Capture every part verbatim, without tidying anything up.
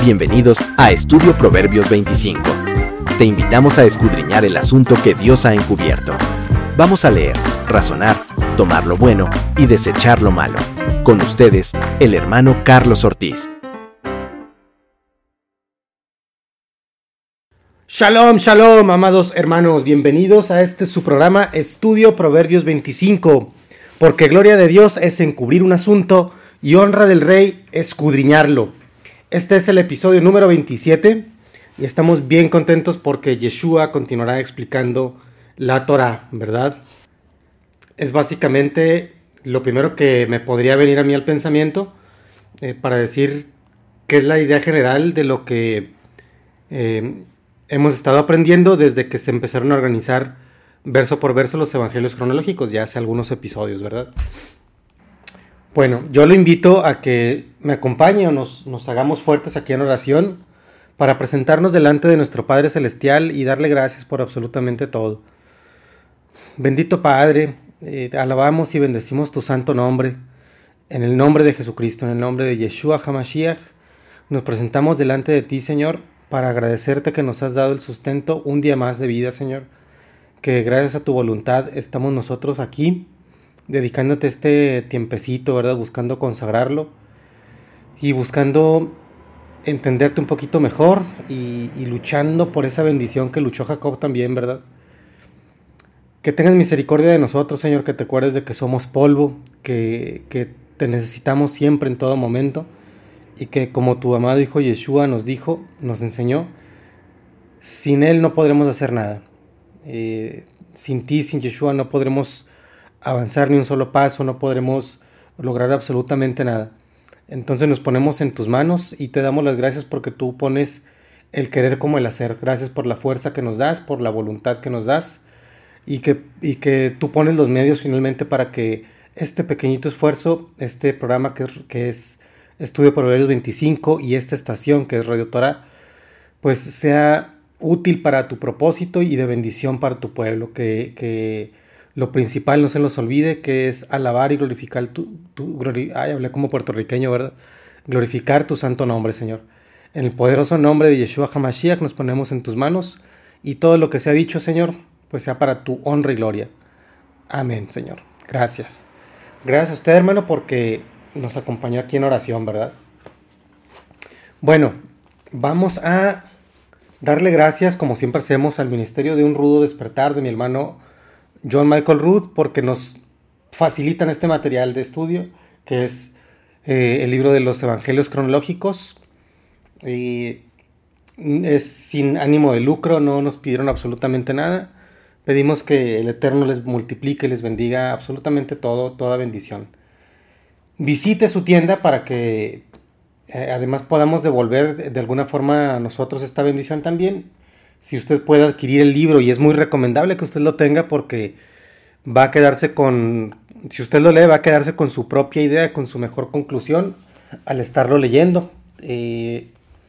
Bienvenidos a Estudio Proverbios veinticinco. Te invitamos a escudriñar el asunto que Dios ha encubierto. Vamos a leer, razonar, tomar lo bueno y desechar lo malo. Con ustedes, el hermano Carlos Ortiz. Shalom, shalom, amados hermanos. Bienvenidos a este su programa Estudio Proverbios veinticinco. Porque gloria de Dios es encubrir un asunto y honra del rey escudriñarlo. Este es el episodio número veintisiete y estamos bien contentos porque Yeshua continuará explicando la Torah, ¿verdad? Es básicamente lo primero que me podría venir a mí al pensamiento eh, para decir qué es la idea general de lo que eh, hemos estado aprendiendo desde que se empezaron a organizar verso por verso los evangelios cronológicos, ya hace algunos episodios, ¿verdad? Bueno, yo lo invito a que me acompañe o nos, nos hagamos fuertes aquí en oración para presentarnos delante de nuestro Padre Celestial y darle gracias por absolutamente todo. Bendito Padre, eh, te alabamos y bendecimos tu santo nombre. En el nombre de Jesucristo, en el nombre de Yeshua HaMashiach, nos presentamos delante de ti, Señor, para agradecerte que nos has dado el sustento un día más de vida, Señor. Que gracias a tu voluntad estamos nosotros aquí, dedicándote este tiempecito, ¿verdad? Buscando consagrarlo y buscando entenderte un poquito mejor y, y luchando por esa bendición que luchó Jacob también, ¿verdad? Que tengas misericordia de nosotros, Señor, que te acuerdes de que somos polvo, que, que te necesitamos siempre en todo momento y que como tu amado Hijo Yeshua nos dijo, nos enseñó, sin Él no podremos hacer nada. Eh, sin ti, sin Yeshua, no podremos avanzar ni un solo paso, no podremos lograr absolutamente nada. Entonces nos ponemos en tus manos y te damos las gracias porque tú pones el querer como el hacer. Gracias por la fuerza que nos das, por la voluntad que nos das y que, y que tú pones los medios finalmente para que este pequeñito esfuerzo, este programa que, que es Estudio Proverbios veinticinco y esta estación que es Radio Torah, pues sea útil para tu propósito y de bendición para tu pueblo, que, que lo principal no se nos olvide, que es alabar y glorificar tu, tu glori, ay, hablé como puertorriqueño, ¿verdad? Glorificar tu santo nombre, Señor. En el poderoso nombre de Yeshua HaMashiach nos ponemos en tus manos y todo lo que se ha dicho, Señor, pues sea para tu honra y gloria. Amén, Señor. Gracias. Gracias a usted, hermano, porque nos acompañó aquí en oración, ¿verdad? Bueno, vamos a darle gracias, como siempre hacemos, al Ministerio de un Rudo Despertar de mi hermano John Michael Ruth, porque nos facilitan este material de estudio, que es eh, el libro de los Evangelios Cronológicos. Y es sin ánimo de lucro, no nos pidieron absolutamente nada. Pedimos que el Eterno les multiplique, les bendiga absolutamente todo, toda bendición. Visite su tienda para que eh, además podamos devolver de, de alguna forma a nosotros esta bendición también. Si usted puede adquirir el libro, y es muy recomendable que usted lo tenga porque va a quedarse con, si usted lo lee, va a quedarse con su propia idea, con su mejor conclusión al estarlo leyendo. Eh,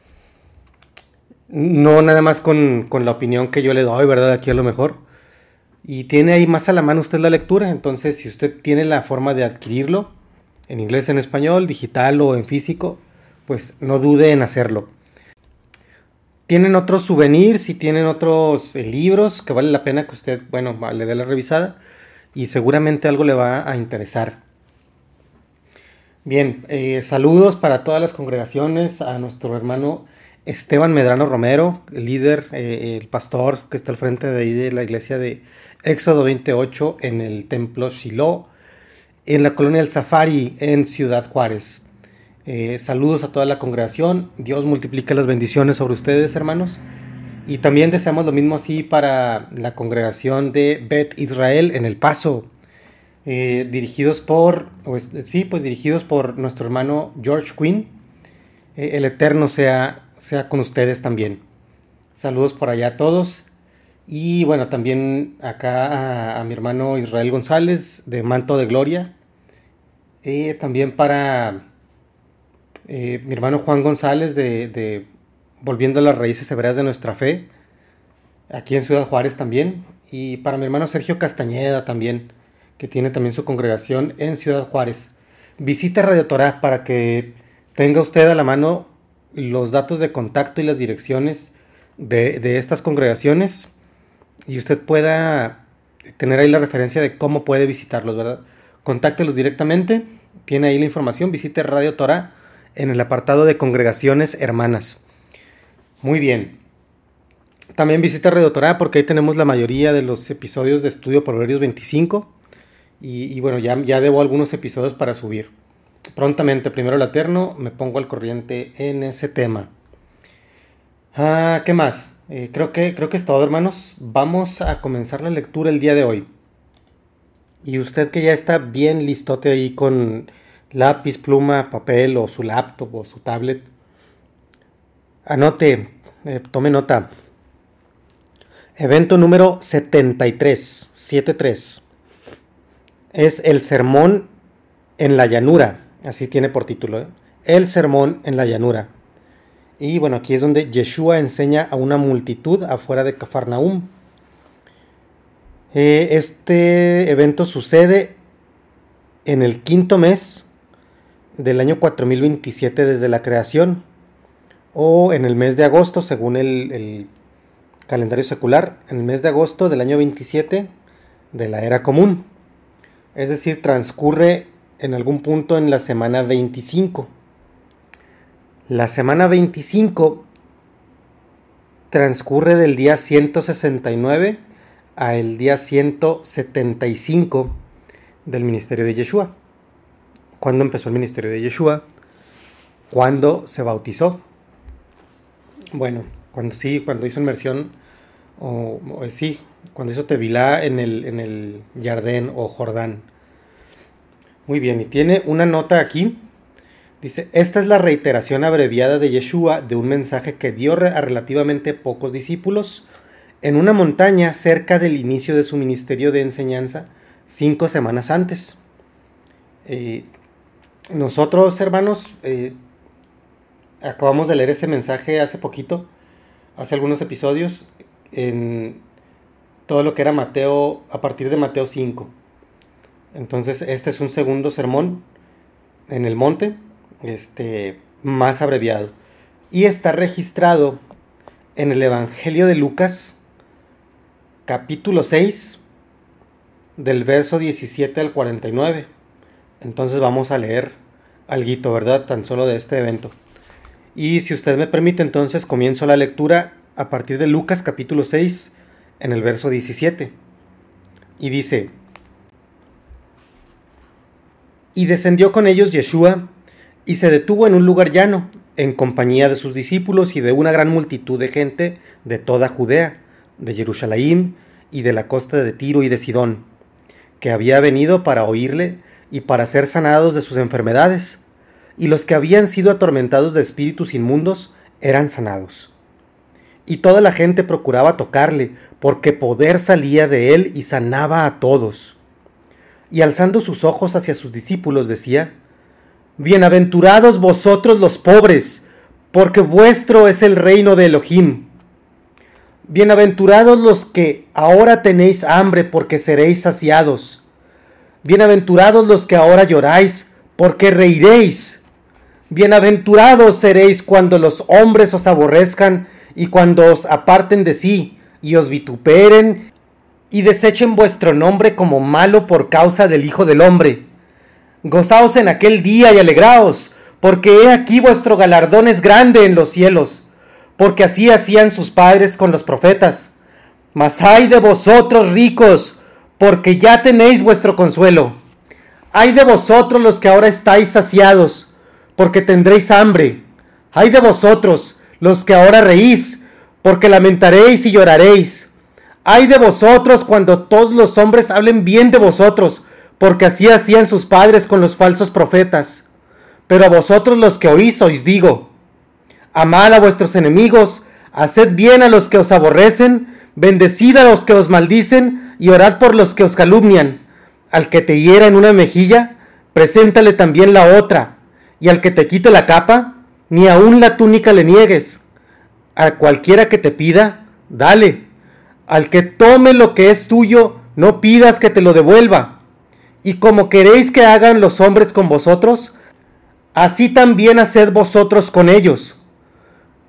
no nada más con, con la opinión que yo le doy, ¿verdad? Aquí a lo mejor. Y tiene ahí más a la mano usted la lectura, entonces si usted tiene la forma de adquirirlo, en inglés, en español, digital o en físico, pues no dude en hacerlo. Tienen otros souvenirs y tienen otros eh, libros que vale la pena que usted, bueno, le dé la revisada y seguramente algo le va a interesar. Bien, eh, saludos para todas las congregaciones, a nuestro hermano Esteban Medrano Romero, el líder, eh, el pastor que está al frente de ahí de la iglesia de Éxodo veintiocho en el templo Shiloh, en la colonia El Safari en Ciudad Juárez. Eh, saludos a toda la congregación. Dios multiplique las bendiciones sobre ustedes, hermanos. Y también deseamos lo mismo así para la congregación de Bet Israel en El Paso, eh, dirigidos por, pues, sí, pues dirigidos por nuestro hermano George Quinn. Eh, el Eterno sea, sea con ustedes también. Saludos por allá a todos. Y bueno, también acá a, a mi hermano Israel González de Manto de Gloria. Eh, también para Eh, mi hermano Juan González de, de Volviendo a las Raíces Hebreas de Nuestra Fe, aquí en Ciudad Juárez también, y para mi hermano Sergio Castañeda también, que tiene también su congregación en Ciudad Juárez. Visite Radio Torah para que tenga usted a la mano los datos de contacto y las direcciones de, de estas congregaciones y usted pueda tener ahí la referencia de cómo puede visitarlos, ¿verdad? Contáctelos directamente, tiene ahí la información, visite Radio Torah en el apartado de congregaciones hermanas. Muy bien. También visita Radio Torah porque ahí tenemos la mayoría de los episodios de Estudio Proverbios veinticinco y, y bueno, ya, ya debo algunos episodios para subir. Prontamente, primero el Eterno, me pongo al corriente en ese tema. Ah, ¿qué más? Eh, creo que, creo que es todo, hermanos. Vamos a comenzar la lectura el día de hoy. Y usted que ya está bien listote ahí con lápiz, pluma, papel o su laptop o su tablet, anote, eh, tome nota. Evento número setenta y tres, setenta y tres. Es el sermón en la llanura. Así tiene por título, ¿eh? El sermón en la llanura. Y bueno, aquí es donde Yeshua enseña a una multitud afuera de Cafarnaúm. Eh, este evento sucede en el quinto mes del año cuatro mil veintisiete desde la creación, o en el mes de agosto, según el, el calendario secular, en el mes de agosto del año veintisiete de la era común. Es decir, transcurre en algún punto en la semana veinticinco. La semana veinticinco transcurre del día ciento sesenta y nueve a el día ciento setenta y cinco del ministerio de Yeshua. ¿Cuándo empezó el ministerio de Yeshua? ¿Cuándo se bautizó? Bueno, cuando sí, cuando hizo inmersión, o, o sí, cuando hizo Tevilá en el, en el Jardín o Jordán. Muy bien, y tiene una nota aquí. Dice, esta es la reiteración abreviada de Yeshua de un mensaje que dio a relativamente pocos discípulos en una montaña cerca del inicio de su ministerio de enseñanza, cinco semanas antes. Eh, nosotros, hermanos, eh, acabamos de leer ese mensaje hace poquito, hace algunos episodios, en todo lo que era Mateo, a partir de Mateo cinco. Entonces, este es un segundo sermón en el monte, este, más abreviado. Y está registrado en el Evangelio de Lucas, capítulo seis, del verso diecisiete al cuarenta y nueve. Entonces vamos a leer alguito, ¿verdad? Tan solo de este evento. Y si usted me permite, entonces comienzo la lectura a partir de Lucas, capítulo seis, en el verso diecisiete. Y dice: Y descendió con ellos Yeshua, y se detuvo en un lugar llano, en compañía de sus discípulos y de una gran multitud de gente de toda Judea, de Jerusalén y de la costa de Tiro y de Sidón, que había venido para oírle y para ser sanados de sus enfermedades, y los que habían sido atormentados de espíritus inmundos eran sanados. Y toda la gente procuraba tocarle, porque poder salía de él y sanaba a todos. Y alzando sus ojos hacia sus discípulos decía: Bienaventurados vosotros los pobres, porque vuestro es el reino de Elohim. Bienaventurados los que ahora tenéis hambre, porque seréis saciados. Bienaventurados los que ahora lloráis, porque reiréis. Bienaventurados seréis cuando los hombres os aborrezcan y cuando os aparten de sí y os vituperen y desechen vuestro nombre como malo por causa del Hijo del Hombre. Gozaos en aquel día y alegraos, porque he aquí vuestro galardón es grande en los cielos, porque así hacían sus padres con los profetas. Mas ay de vosotros ricos, porque ya tenéis vuestro consuelo. Ay de vosotros los que ahora estáis saciados, porque tendréis hambre. Ay de vosotros los que ahora reís, porque lamentaréis y lloraréis. Ay de vosotros cuando todos los hombres hablen bien de vosotros, porque así hacían sus padres con los falsos profetas. Pero a vosotros los que oís os digo: amad a vuestros enemigos, haced bien a los que os aborrecen, bendecid a los que os maldicen, y orad por los que os calumnian. Al que te hiera en una mejilla, preséntale también la otra, y al que te quite la capa, ni aun la túnica le niegues. A cualquiera que te pida, dale. Al que tome lo que es tuyo, no pidas que te lo devuelva. Y como queréis que hagan los hombres con vosotros, así también haced vosotros con ellos.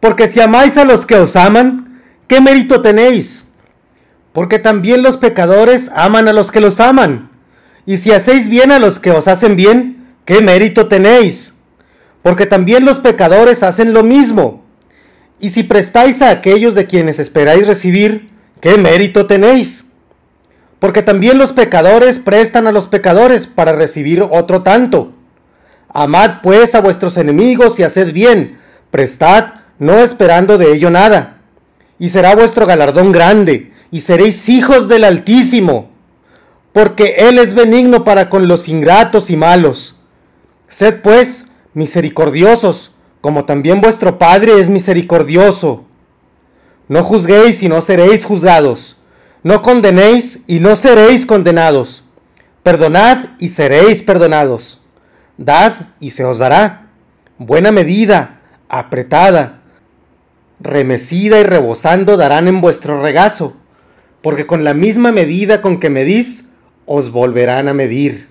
Porque si amáis a los que os aman, ¿qué mérito tenéis? Porque también los pecadores aman a los que los aman. Y si hacéis bien a los que os hacen bien, ¿qué mérito tenéis? Porque también los pecadores hacen lo mismo. Y si prestáis a aquellos de quienes esperáis recibir, ¿qué mérito tenéis? Porque también los pecadores prestan a los pecadores para recibir otro tanto. Amad pues a vuestros enemigos y haced bien, prestad, no esperando de ello nada. Y será vuestro galardón grande, y seréis hijos del Altísimo, porque Él es benigno para con los ingratos y malos. Sed pues misericordiosos, como también vuestro Padre es misericordioso. No juzguéis y no seréis juzgados. No condenéis y no seréis condenados. Perdonad y seréis perdonados. Dad y se os dará. Buena medida, apretada, remecida y rebosando darán en vuestro regazo, porque con la misma medida con que medís, os volverán a medir.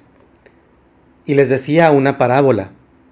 Y les decía una parábola.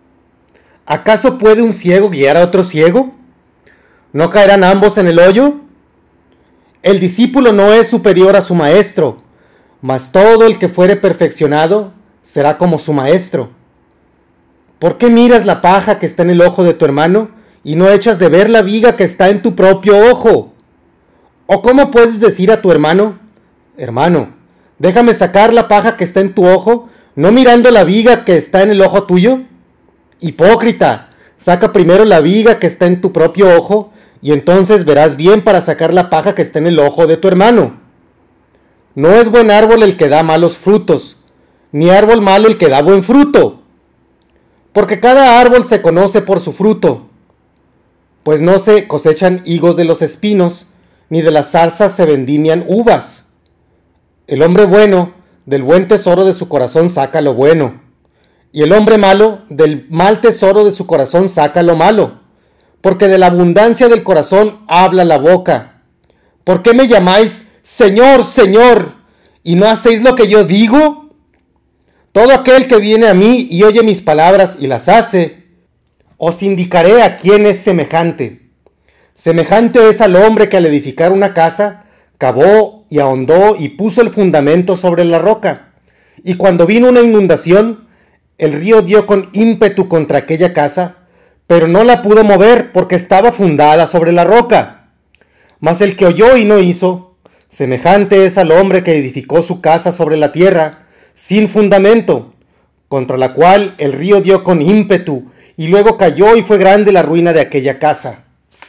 ¿Acaso puede un ciego guiar a otro ciego? ¿No caerán ambos en el hoyo? El discípulo no es superior a su maestro, mas todo el que fuere perfeccionado será como su maestro. ¿Por qué miras la paja que está en el ojo de tu hermano y no echas de ver la viga que está en tu propio ojo? ¿O cómo puedes decir a tu hermano, hermano, déjame sacar la paja que está en tu ojo, no mirando la viga que está en el ojo tuyo? Hipócrita, saca primero la viga que está en tu propio ojo, y entonces verás bien para sacar la paja que está en el ojo de tu hermano. No es buen árbol el que da malos frutos, ni árbol malo el que da buen fruto, porque cada árbol se conoce por su fruto, pues no se cosechan higos de los espinos, ni de las zarzas se vendimian uvas. El hombre bueno del buen tesoro de su corazón saca lo bueno, y el hombre malo del mal tesoro de su corazón saca lo malo, porque de la abundancia del corazón habla la boca. ¿Por qué me llamáis Señor, Señor, y no hacéis lo que yo digo? Todo aquel que viene a mí y oye mis palabras y las hace, os indicaré a quién es semejante. Semejante es al hombre que al edificar una casa, cavó y ahondó y puso el fundamento sobre la roca. Y cuando vino una inundación, el río dio con ímpetu contra aquella casa, pero no la pudo mover porque estaba fundada sobre la roca. Mas el que oyó y no hizo, semejante es al hombre que edificó su casa sobre la tierra, sin fundamento, contra la cual el río dio con ímpetu, y luego cayó y fue grande la ruina de aquella casa.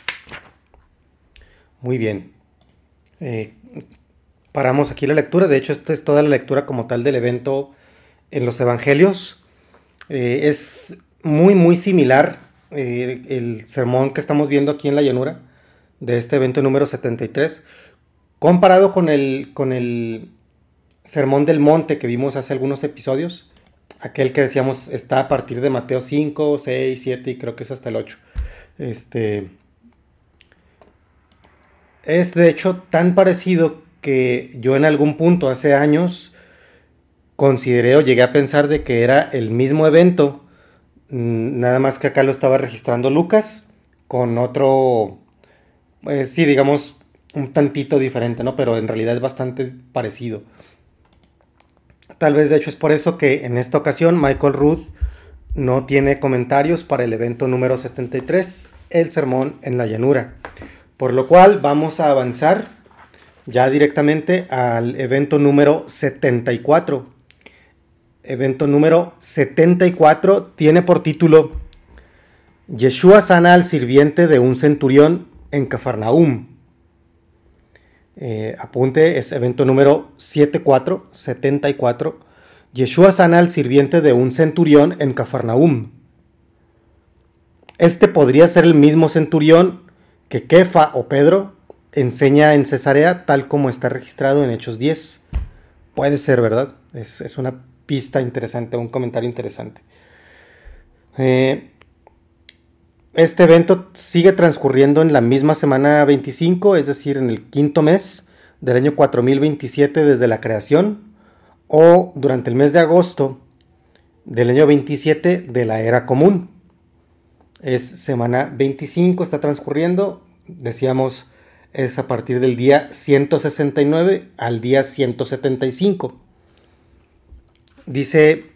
Muy bien. Eh, paramos aquí la lectura. De hecho, esta es toda la lectura como tal del evento en los evangelios. Eh, es muy, muy similar eh, el sermón que estamos viendo aquí en la llanura de este evento número setenta y tres, comparado con el, con el sermón del monte que vimos hace algunos episodios, aquel que decíamos está a partir de Mateo cinco, seis, siete y creo que es hasta el ocho. Este, es de hecho tan parecido que yo en algún punto hace años consideré o llegué a pensar de que era el mismo evento, nada más que acá lo estaba registrando Lucas con otro, pues sí, digamos, un tantito diferente, ¿no? Pero en realidad es bastante parecido. Tal vez de hecho es por eso que en esta ocasión Michael Rood no tiene comentarios para el evento número setenta y tres, el sermón en la llanura. Por lo cual vamos a avanzar ya directamente al evento número setenta y cuatro. Evento número setenta y cuatro tiene por título Yeshua sana al sirviente de un centurión en Cafarnaúm. Eh, apunte, es evento número setenta y cuatro, setenta y cuatro. Yeshua sana al sirviente de un centurión en Cafarnaúm. Este podría ser el mismo centurión que Kefa o Pedro enseña en Cesarea, tal como está registrado en Hechos diez. Puede ser, ¿verdad? Es, es una pista interesante, un comentario interesante. Eh, este evento sigue transcurriendo en la misma semana veinticinco, es decir, en el quinto mes del año cuatro mil veintisiete desde la creación, o durante el mes de agosto del año veintisiete de la era común. Es semana veinticinco, está transcurriendo. Decíamos, es a partir del día ciento sesenta y nueve al día ciento setenta y cinco. Dice,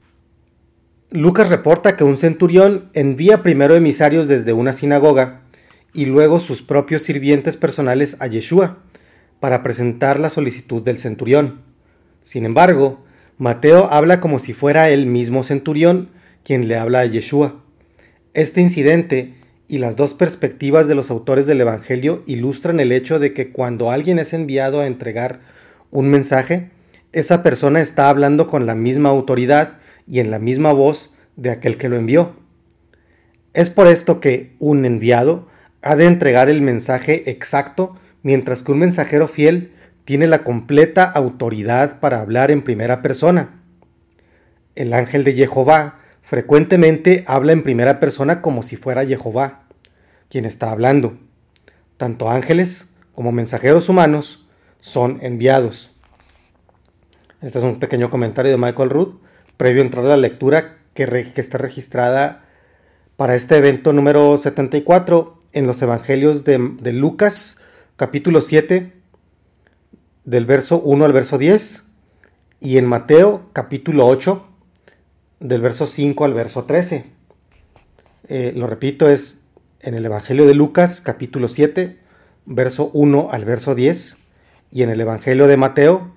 Lucas reporta que un centurión envía primero emisarios desde una sinagoga y luego sus propios sirvientes personales a Yeshua para presentar la solicitud del centurión. Sin embargo, Mateo habla como si fuera el mismo centurión quien le habla a Yeshua. Este incidente y las dos perspectivas de los autores del Evangelio ilustran el hecho de que cuando alguien es enviado a entregar un mensaje, esa persona está hablando con la misma autoridad y en la misma voz de aquel que lo envió. Es por esto que un enviado ha de entregar el mensaje exacto, mientras que un mensajero fiel tiene la completa autoridad para hablar en primera persona. El ángel de Jehová frecuentemente habla en primera persona como si fuera Jehová quien está hablando. Tanto ángeles como mensajeros humanos son enviados. Este es un pequeño comentario de Michael Rood, previo a entrar a la lectura que, re, que está registrada para este evento número setenta y cuatro en los Evangelios de, de Lucas, capítulo siete, del verso uno al verso diez, y en Mateo, capítulo ocho, del verso cinco al verso trece. Eh, lo repito, es en el Evangelio de Lucas, capítulo siete, verso uno al verso diez, y en el Evangelio de Mateo,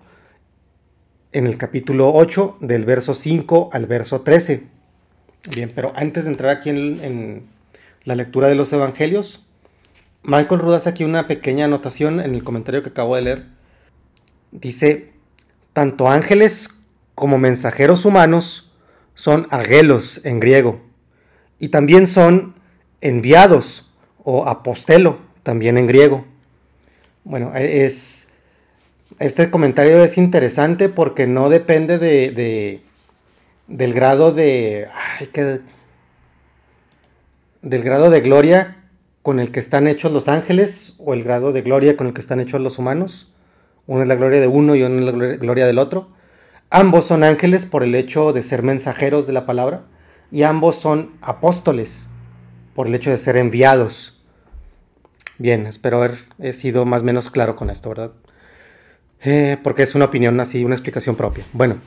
en el capítulo ocho, del verso cinco al verso trece. Bien, pero antes de entrar aquí en, en la lectura de los Evangelios, Michael Rood hace aquí una pequeña anotación en el comentario que acabo de leer. Dice, tanto ángeles como mensajeros humanos son agelos en griego, y también son enviados o apostelo también en griego. Bueno, es este comentario es interesante porque no depende de, de del grado de ay, que, del grado de gloria con el que están hechos los ángeles o el grado de gloria con el que están hechos los humanos. Uno es la gloria de uno y uno es la gloria del otro. Ambos son ángeles por el hecho de ser mensajeros de la palabra y ambos son apóstoles por el hecho de ser enviados. Bien, espero haber he sido más o menos claro con esto, ¿verdad? Eh, porque es una opinión así, una explicación propia. Bueno,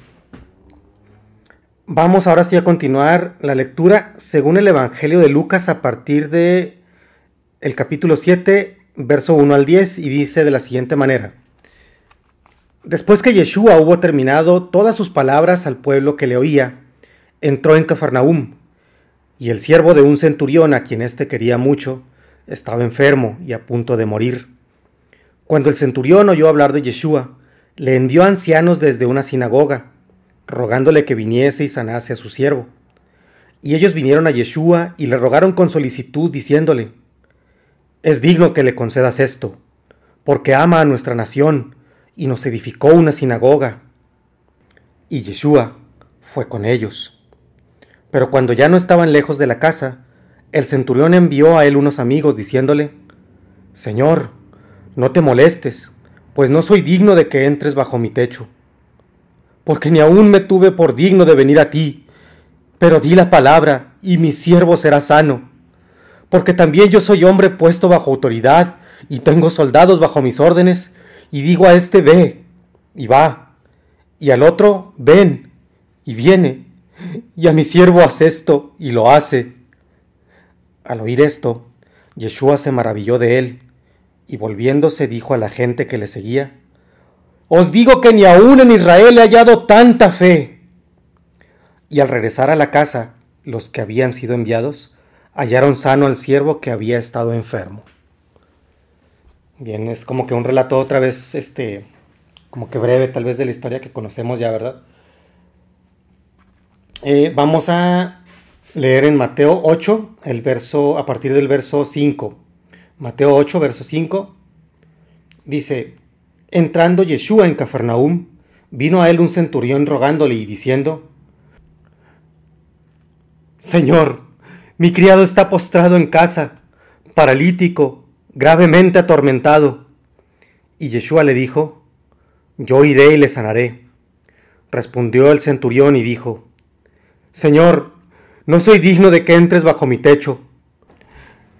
vamos ahora sí a continuar la lectura según el Evangelio de Lucas a partir de el capítulo siete, verso uno al diez, y dice de la siguiente manera. Después que Yeshua hubo terminado todas sus palabras al pueblo que le oía, entró en Cafarnaúm, y el siervo de un centurión a quien éste quería mucho, estaba enfermo y a punto de morir. Cuando el centurión oyó hablar de Yeshua, le envió ancianos desde una sinagoga, rogándole que viniese y sanase a su siervo. Y ellos vinieron a Yeshua y le rogaron con solicitud, diciéndole, es digno que le concedas esto, porque ama a nuestra nación, y nos edificó una sinagoga. Y Yeshua fue con ellos. Pero cuando ya no estaban lejos de la casa, el centurión envió a él unos amigos, diciéndole, Señor, no te molestes, pues no soy digno de que entres bajo mi techo. Porque ni aún me tuve por digno de venir a ti, pero di la palabra, y mi siervo será sano. Porque también yo soy hombre puesto bajo autoridad, y tengo soldados bajo mis órdenes, y digo a este ve, y va, y al otro ven, y viene, y a mi siervo haz esto, y lo hace. Al oír esto, Yeshua se maravilló de él, y volviéndose dijo a la gente que le seguía, os digo que ni aún en Israel he hallado tanta fe. Y al regresar a la casa, los que habían sido enviados, hallaron sano al siervo que había estado enfermo. Bien, es como que un relato otra vez, este, como que breve tal vez de la historia que conocemos ya, ¿verdad? Eh, vamos a leer en Mateo ocho, el verso, a partir del verso cinco. Mateo ocho, verso cinco, dice, entrando Yeshua en Cafarnaúm, vino a él un centurión rogándole y diciendo, Señor, mi criado está postrado en casa, paralítico, gravemente atormentado. Y Yeshua le dijo, yo iré y le sanaré. Respondió el centurión y dijo, Señor, no soy digno de que entres bajo mi techo,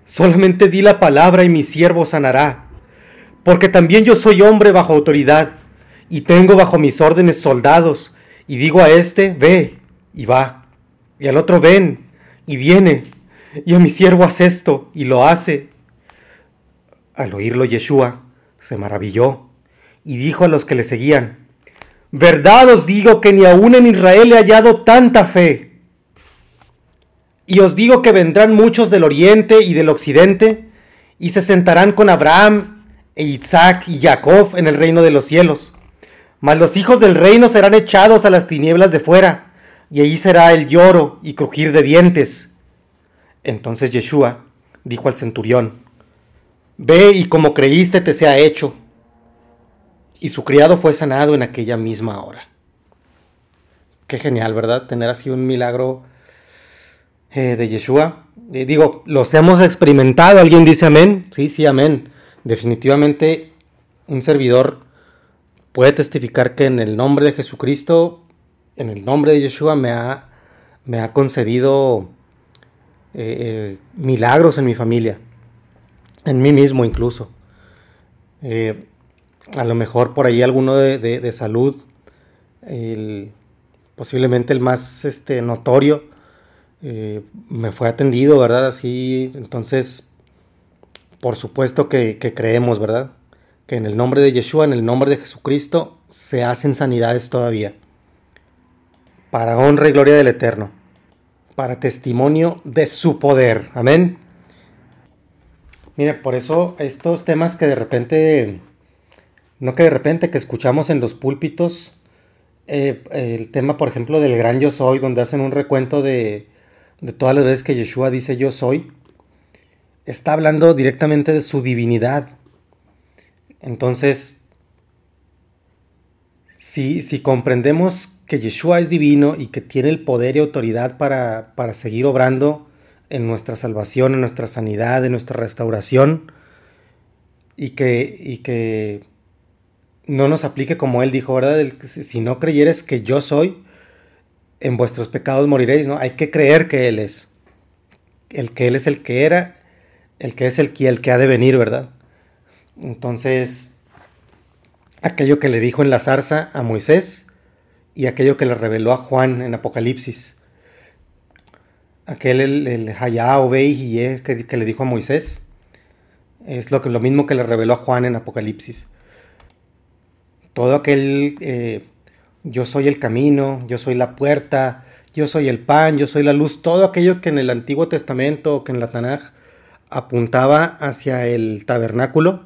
Solamente di la palabra y mi siervo sanará, porque también yo soy hombre bajo autoridad, y tengo bajo mis órdenes soldados, y digo a este, ve, y va, y al otro, ven, y viene, y a mi siervo haz esto, y lo hace. Al oírlo Yeshua se maravilló, y dijo a los que le seguían, verdad os digo que ni aún en Israel he hallado tanta fe. Y os digo que vendrán muchos del oriente y del occidente, y se sentarán con Abraham, e Isaac y Jacob en el reino de los cielos. Mas los hijos del reino serán echados a las tinieblas de fuera, y allí será el lloro y crujir de dientes. Entonces Yeshua dijo al centurión, ve y como creíste te sea hecho. Y su criado fue sanado en aquella misma hora. Qué genial, ¿verdad? Tener así un milagro eh, de Yeshua. Eh, digo, los hemos experimentado. ¿Alguien dice amén? Sí, sí, amén. Definitivamente un servidor puede testificar que en el nombre de Jesucristo, en el nombre de Yeshua, me ha, me ha concedido eh, eh, milagros en mi familia, en mí mismo incluso. Eh, a lo mejor por ahí alguno de, de, de salud, el, posiblemente el más este, notorio, eh, me fue atendido, ¿verdad? Así, entonces, por supuesto que, que creemos, ¿verdad? Que en el nombre de Yeshua, en el nombre de Jesucristo, se hacen sanidades todavía. Para honra y gloria del Eterno. Para testimonio de su poder. Amén. Mire, por eso estos temas que de repente, no que de repente, que escuchamos en los púlpitos, eh, el tema, por ejemplo, del gran yo soy, donde hacen un recuento de, de todas las veces que Yeshua dice yo soy, está hablando directamente de su divinidad. Entonces, si, si comprendemos que Yeshua es divino y que tiene el poder y autoridad para, para seguir obrando en nuestra salvación, en nuestra sanidad, en nuestra restauración, y que, y que no nos aplique como Él dijo, ¿verdad? El, si no creyeres que yo soy, en vuestros pecados moriréis, ¿no? Hay que creer que Él es. El que Él es el que era, el que es el que, el que ha de venir, ¿verdad? Entonces, aquello que le dijo en la zarza a Moisés y aquello que le reveló a Juan en Apocalipsis. Aquel, el, el Hayá, Obey y Ye, que, que le dijo a Moisés, es lo, que, lo mismo que le reveló a Juan en Apocalipsis. Todo aquel, eh, yo soy el camino, yo soy la puerta, yo soy el pan, yo soy la luz, todo aquello que en el Antiguo Testamento o que en la Tanaj apuntaba hacia el tabernáculo,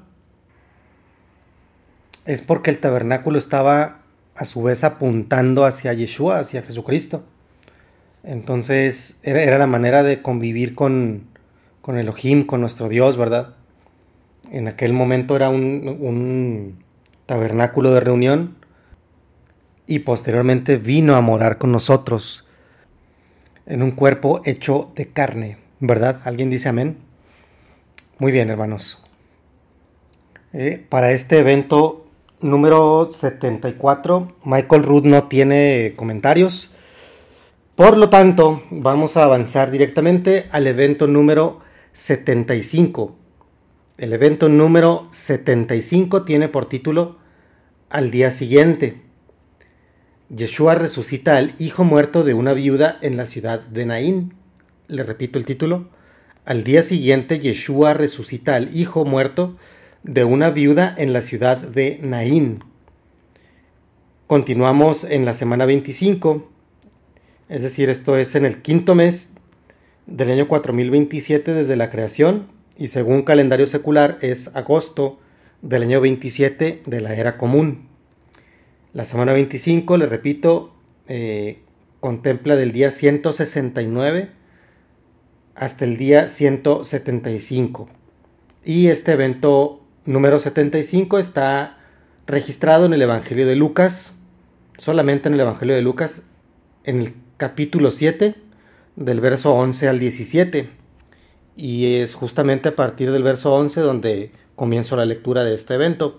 es porque el tabernáculo estaba a su vez apuntando hacia Yeshua, hacia Jesucristo. Entonces era, era la manera de convivir con, con Elohim, con nuestro Dios, ¿verdad? En aquel momento era un, un tabernáculo de reunión y posteriormente vino a morar con nosotros en un cuerpo hecho de carne, ¿verdad? ¿Alguien dice amén? Muy bien, hermanos. Eh, para este evento número setenta y cuatro, Michael Root no tiene comentarios. Por lo tanto, vamos a avanzar directamente al evento número setenta y cinco. El evento número setenta y cinco tiene por título Al día siguiente. Yeshua resucita al hijo muerto de una viuda en la ciudad de Naín. Le repito el título. Al día siguiente, Yeshua resucita al hijo muerto de una viuda en la ciudad de Naín. Continuamos en la semana veinticinco, es decir, esto es en el quinto mes del año cuatro mil veintisiete desde la creación, y según calendario secular es agosto del año veintisiete de la era común. La semana veinticinco, le repito, eh, contempla del día ciento sesenta y nueve hasta el día ciento setenta y cinco. Y este evento número setenta y cinco está registrado en el Evangelio de Lucas, solamente en el Evangelio de Lucas, en el capítulo siete, del verso once al diecisiete. Y es justamente a partir del verso once donde comienzo la lectura de este evento.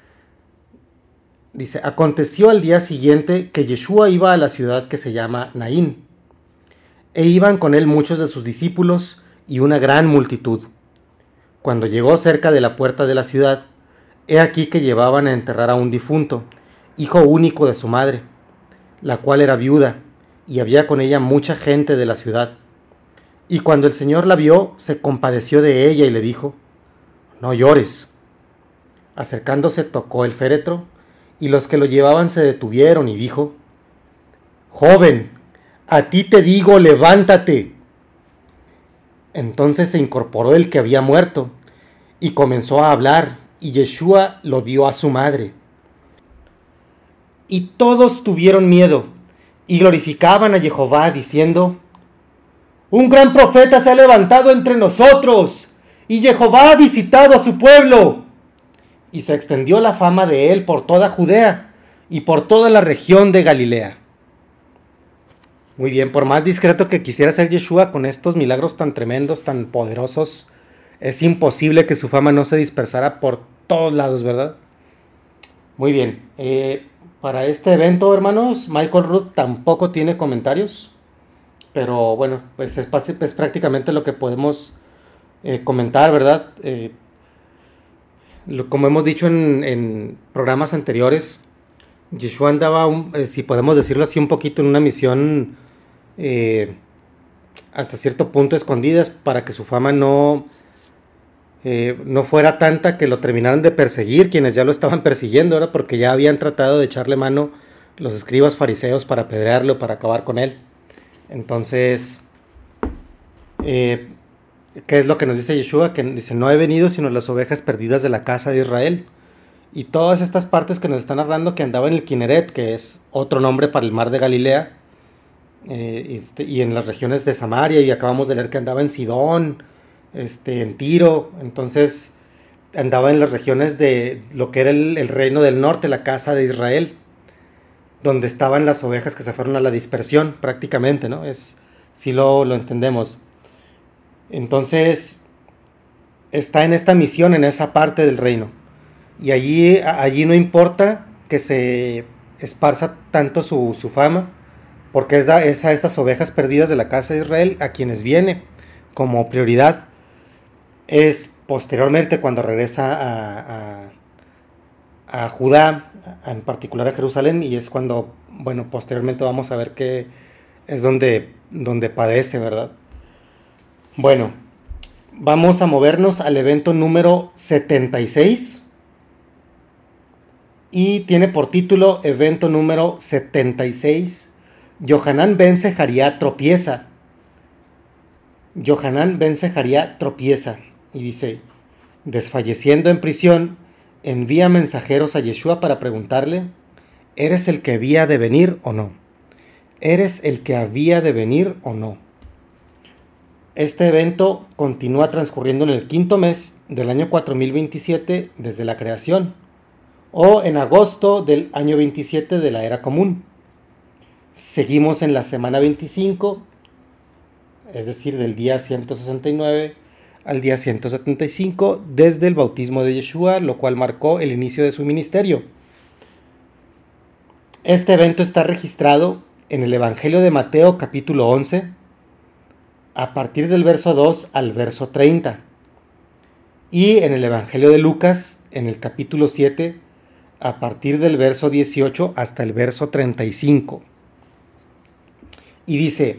Dice, aconteció al día siguiente que Yeshua iba a la ciudad que se llama Naín, e iban con él muchos de sus discípulos y una gran multitud. Cuando llegó cerca de la puerta de la ciudad, he aquí que llevaban a enterrar a un difunto, hijo único de su madre, la cual era viuda, y había con ella mucha gente de la ciudad. Y cuando el Señor la vio, se compadeció de ella y le dijo: no llores. Acercándose tocó el féretro, y los que lo llevaban se detuvieron, y dijo: joven, a ti te digo, levántate. Entonces se incorporó el que había muerto, y comenzó a hablar, y Yeshua lo dio a su madre. Y todos tuvieron miedo, y glorificaban a Jehová, diciendo: un gran profeta se ha levantado entre nosotros, y Jehová ha visitado a su pueblo. Y se extendió la fama de él por toda Judea, y por toda la región de Galilea. Muy bien, por más discreto que quisiera ser Yeshua con estos milagros tan tremendos, tan poderosos, es imposible que su fama no se dispersara por todos lados, ¿verdad? Muy bien, eh, para este evento, hermanos, Michael Rood tampoco tiene comentarios, pero bueno, pues es, es prácticamente lo que podemos eh, comentar, ¿verdad? Eh, lo, como hemos dicho en, en programas anteriores, Yeshua andaba, un, eh, si podemos decirlo así, un poquito en una misión eh, hasta cierto punto escondidas, para que su fama no, eh, no fuera tanta que lo terminaran de perseguir quienes ya lo estaban persiguiendo, ¿verdad? Porque ya habían tratado de echarle mano los escribas fariseos para apedrearlo, para acabar con él. Entonces, eh, ¿qué es lo que nos dice Yeshua? Que dice: no he venido sino las ovejas perdidas de la casa de Israel. Y todas estas partes que nos están narrando, que andaba en el Kineret, que es otro nombre para el mar de Galilea, eh, este, y en las regiones de Samaria, y acabamos de leer que andaba en Sidón, este, en Tiro. Entonces andaba en las regiones de lo que era el, el reino del norte, la casa de Israel, donde estaban las ovejas que se fueron a la dispersión prácticamente, ¿no? Es, si lo, lo entendemos. Entonces está en esta misión, en esa parte del reino. Y allí, allí no importa que se esparza tanto su, su fama, porque es a, es a estas ovejas perdidas de la casa de Israel a quienes viene como prioridad. Es posteriormente cuando regresa a, a, a Judá, en particular a Jerusalén, y es cuando, bueno, posteriormente vamos a ver que es donde, donde padece, ¿verdad? Bueno, vamos a movernos al evento número setenta y seis. Y tiene por título evento número setenta y seis, Yohanan ben Zecaría tropieza. Yohanan ben Zecaría tropieza. Y dice: desfalleciendo en prisión, envía mensajeros a Yeshua para preguntarle: ¿eres el que había de venir o no? ¿Eres el que había de venir o no? Este evento continúa transcurriendo en el quinto mes del año cuatro mil veintisiete desde la creación, o en agosto del año veintisiete de la era común. Seguimos en la semana veinticinco, es decir, del día ciento sesenta y nueve al día ciento setenta y cinco, desde el bautismo de Yeshua, lo cual marcó el inicio de su ministerio. Este evento está registrado en el Evangelio de Mateo, capítulo once, a partir del verso dos al verso treinta, y en el Evangelio de Lucas, en el capítulo siete, a partir del verso dieciocho hasta el verso treinta y cinco. Y dice,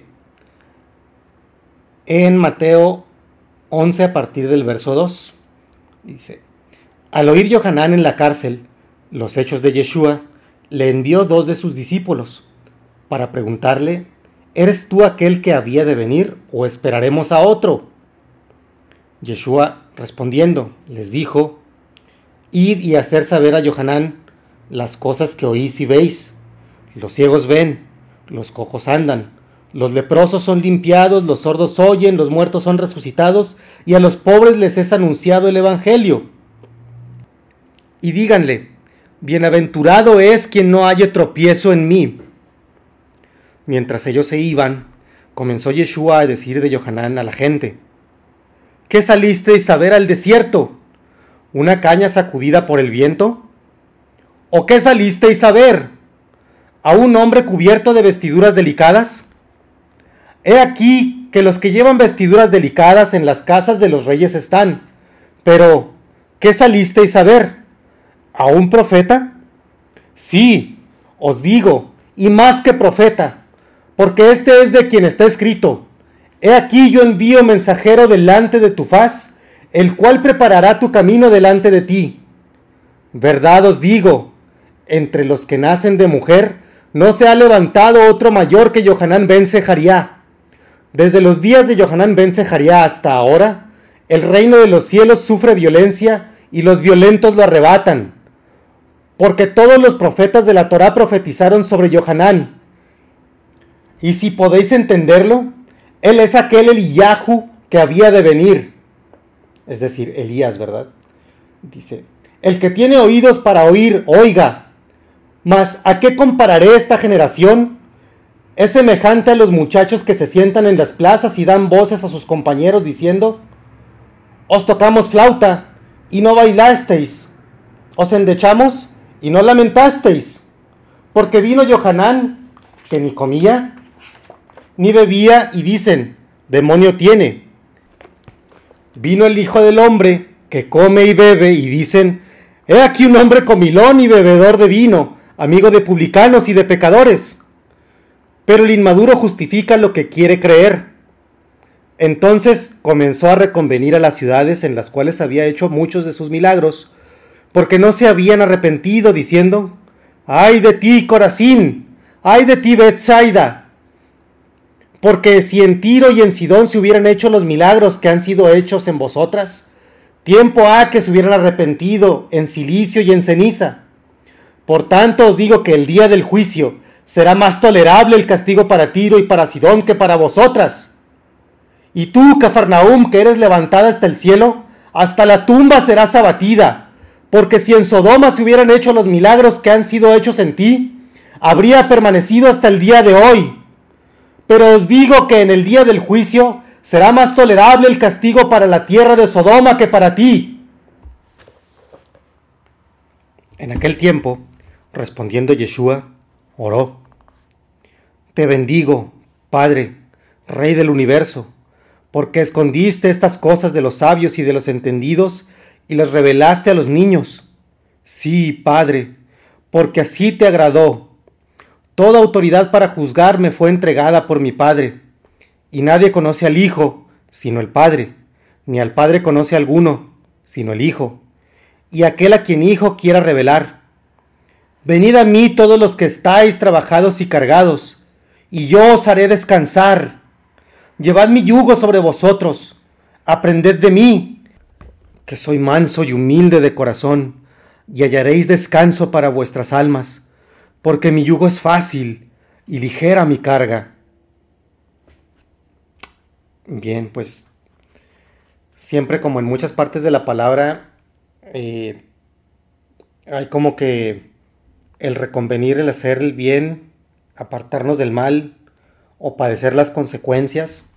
en Mateo once, a partir del verso dos, dice: al oír Yohanan en la cárcel los hechos de Yeshua, le envió dos de sus discípulos para preguntarle: ¿eres tú aquel que había de venir o esperaremos a otro? Yeshua, respondiendo, les dijo: id y hacer saber a Yohanan las cosas que oís y veis. Los ciegos ven, los cojos andan, los leprosos son limpiados, los sordos oyen, los muertos son resucitados, y a los pobres les es anunciado el evangelio. Y díganle: bienaventurado es quien no halle tropiezo en mí. Mientras ellos se iban, comenzó Yeshua a decir de Yohanan a la gente: ¿qué salisteis a ver al desierto? ¿Una caña sacudida por el viento? ¿O qué salisteis a ver? ¿A un hombre cubierto de vestiduras delicadas? He aquí que los que llevan vestiduras delicadas en las casas de los reyes están, Pero, ¿qué salisteis a ver? ¿A un profeta? Sí, os digo, y más que profeta, porque este es de quien está escrito: He aquí yo envío mensajero delante de tu faz, el cual preparará tu camino delante de ti. Verdad os digo, entre los que nacen de mujer, no se ha levantado otro mayor que Johanán ben Zacarías. Desde los días de Johanán ben Zacarías hasta ahora, el reino de los cielos sufre violencia y los violentos lo arrebatan. Porque todos los profetas de la Torá profetizaron sobre Johanán. Y si podéis entenderlo, él es aquel Eliyahu que había de venir. Es decir, Elías, ¿verdad? Dice, el que tiene oídos para oír, oiga. Mas, ¿a qué compararé esta generación? Es semejante a los muchachos que se sientan en las plazas y dan voces a sus compañeros diciendo: Os tocamos flauta y no bailasteis. Os endechamos y no lamentasteis. Porque vino Johanán, que ni comía ni bebía, y dicen: demonio tiene. Vino el Hijo del Hombre, que come y bebe, y dicen: he aquí un hombre comilón y bebedor de vino, amigo de publicanos y de pecadores. Pero el inmaduro justifica lo que quiere creer. Entonces comenzó a reconvenir a las ciudades en las cuales había hecho muchos de sus milagros, porque no se habían arrepentido, diciendo: ¡ay de ti, Corazín! ¡ay de ti, Betsaida! Porque si en Tiro y en Sidón se hubieran hecho los milagros que han sido hechos en vosotras, tiempo ha que se hubieran arrepentido en cilicio y en ceniza. Por tanto os digo que el día del juicio será más tolerable el castigo para Tiro y para Sidón que para vosotras. Y tú, Cafarnaúm, que eres levantada hasta el cielo, hasta la tumba serás abatida, porque si en Sodoma se hubieran hecho los milagros que han sido hechos en ti, habría permanecido hasta el día de hoy. Pero os digo que en el día del juicio será más tolerable el castigo para la tierra de Sodoma que para ti. En aquel tiempo, respondiendo Yeshua, oró: Te bendigo, Padre, Rey del universo, porque escondiste estas cosas de los sabios y de los entendidos y las revelaste a los niños. Sí, Padre, porque así te agradó. Toda autoridad para juzgar me fue entregada por mi Padre, y nadie conoce al Hijo sino el Padre, ni al Padre conoce a alguno sino el Hijo, y aquel a quien Hijo quiera revelar. Venid a mí todos los que estáis trabajados y cargados, y yo os haré descansar. Llevad mi yugo sobre vosotros, aprended de mí, que soy manso y humilde de corazón, y hallaréis descanso para vuestras almas, porque mi yugo es fácil y ligera mi carga. Bien, pues siempre, como en muchas partes de la palabra, eh, hay como que el reconvenir, el hacer el bien, apartarnos del mal o padecer las consecuencias,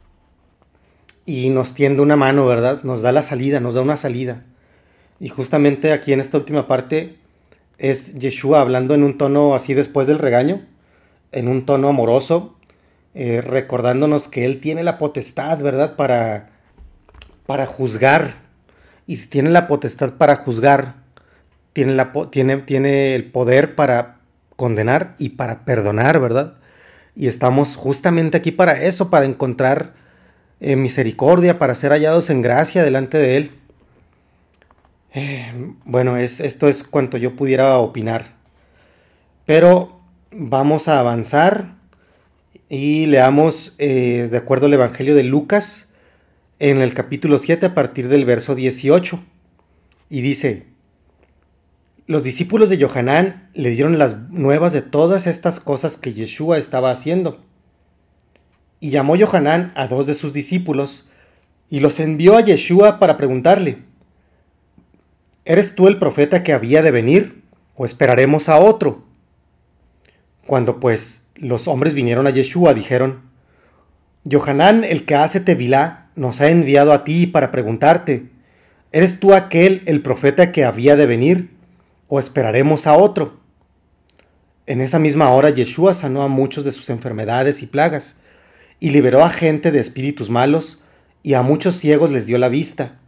y nos tiende una mano, ¿verdad? Nos da la salida, nos da una salida. Y justamente aquí en esta última parte es Yeshua hablando en un tono así después del regaño, en un tono amoroso, eh, recordándonos que Él tiene la potestad, ¿verdad? Para, para juzgar. Y si tiene la potestad para juzgar, tiene, la, tiene, tiene el poder para condenar y para perdonar, ¿verdad? Y estamos justamente aquí para eso, para encontrar eh, misericordia, para ser hallados en gracia delante de Él. Eh, bueno, es, esto es cuanto yo pudiera opinar. Pero vamos a avanzar y leamos eh, de acuerdo al Evangelio de Lucas en el capítulo siete a partir del verso dieciocho. Y dice: los discípulos de Johanán le dieron las nuevas de todas estas cosas que Yeshua estaba haciendo. Y llamó Johanán a dos de sus discípulos y los envió a Yeshua para preguntarle: ¿eres tú el profeta que había de venir, o esperaremos a otro? Cuando pues los hombres vinieron a Yeshua, dijeron: Johanán, el que hace Tevilá, nos ha enviado a ti para preguntarte: ¿eres tú aquel, el profeta que había de venir, o esperaremos a otro? En esa misma hora Yeshua sanó a muchos de sus enfermedades y plagas, y liberó a gente de espíritus malos, y a muchos ciegos les dio la vista,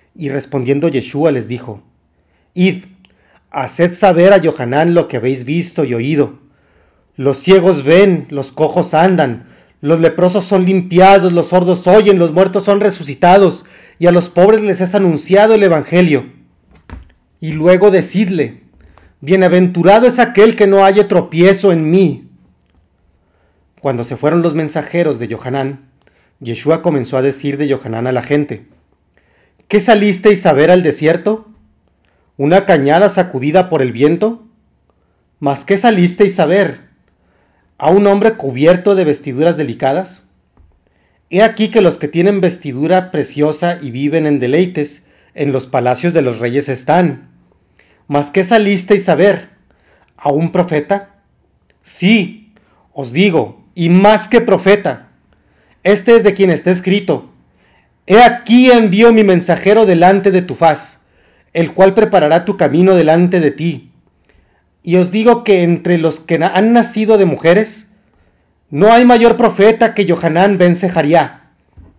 Y respondiendo Yeshua les dijo: Id, haced saber a Yohanan lo que habéis visto y oído. Los ciegos ven, los cojos andan, los leprosos son limpiados, los sordos oyen, los muertos son resucitados, y a los pobres les es anunciado el evangelio. Y luego decidle: bienaventurado es aquel que no haya tropiezo en mí. Cuando se fueron los mensajeros de Yohanan, Yeshua comenzó a decir de Yohanan a la gente: ¿qué salisteis a ver al desierto? ¿Una cañada sacudida por el viento? ¿Mas qué salisteis a ver? ¿A un hombre cubierto de vestiduras delicadas? He aquí que los que tienen vestidura preciosa y viven en deleites, en los palacios de los reyes están. ¿Mas qué salisteis a ver? ¿A un profeta? Sí, os digo, y más que profeta. Este es de quien está escrito: He aquí envío mi mensajero delante de tu faz, el cual preparará tu camino delante de ti. Y os digo que entre los que han nacido de mujeres, no hay mayor profeta que Yohanan ben Sechariah.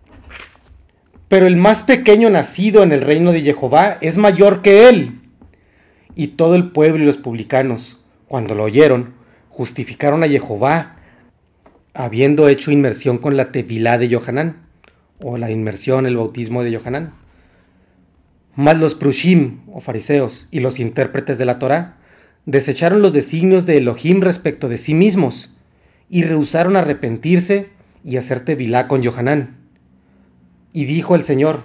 Pero el más pequeño nacido en el reino de Jehová es mayor que él. Y todo el pueblo y los publicanos, cuando lo oyeron, justificaron a Jehová, habiendo hecho inmersión con la tevilá de Yohanan, o la inmersión, el bautismo de Yohanan. Mas los prushim, o fariseos, y los intérpretes de la Torá, desecharon los designios de Elohim respecto de sí mismos, y rehusaron arrepentirse y hacer tevilá con Yohanan. Y dijo el Señor: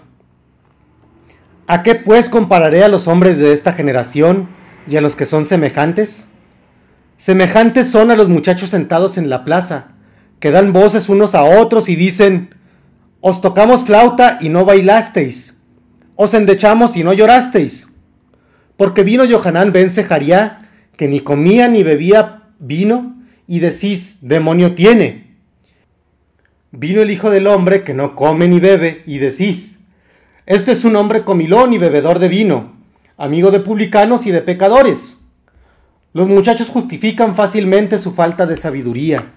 ¿a qué pues compararé a los hombres de esta generación y a los que son semejantes? Semejantes son a los muchachos sentados en la plaza, que dan voces unos a otros y dicen: os tocamos flauta y no bailasteis, os endechamos y no llorasteis. Porque vino Yohanan ben Sechariah, que ni comía ni bebía vino, y decís: demonio tiene. Vino el Hijo del Hombre, que no come ni bebe, y decís: este es un hombre comilón y bebedor de vino, amigo de publicanos y de pecadores. Los muchachos justifican fácilmente su falta de sabiduría.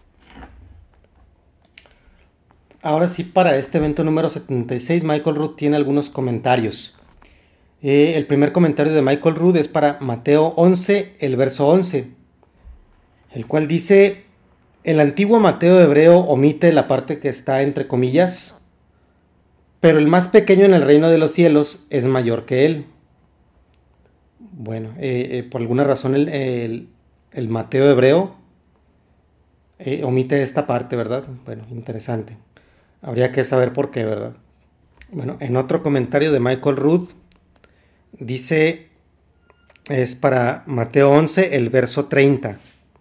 Ahora sí, para este evento número setenta y seis, Michael Rood tiene algunos comentarios. Eh, el primer comentario de Michael Rood es para Mateo once, el verso once, el cual dice: el antiguo Mateo hebreo omite la parte que está entre comillas, pero el más pequeño en el reino de los cielos es mayor que él. Bueno, eh, eh, por alguna razón el, el, el Mateo hebreo eh, omite esta parte, ¿verdad? Bueno, interesante. Habría que saber por qué, ¿verdad? Bueno, en otro comentario de Michael Rood dice, es para Mateo once, el verso treinta.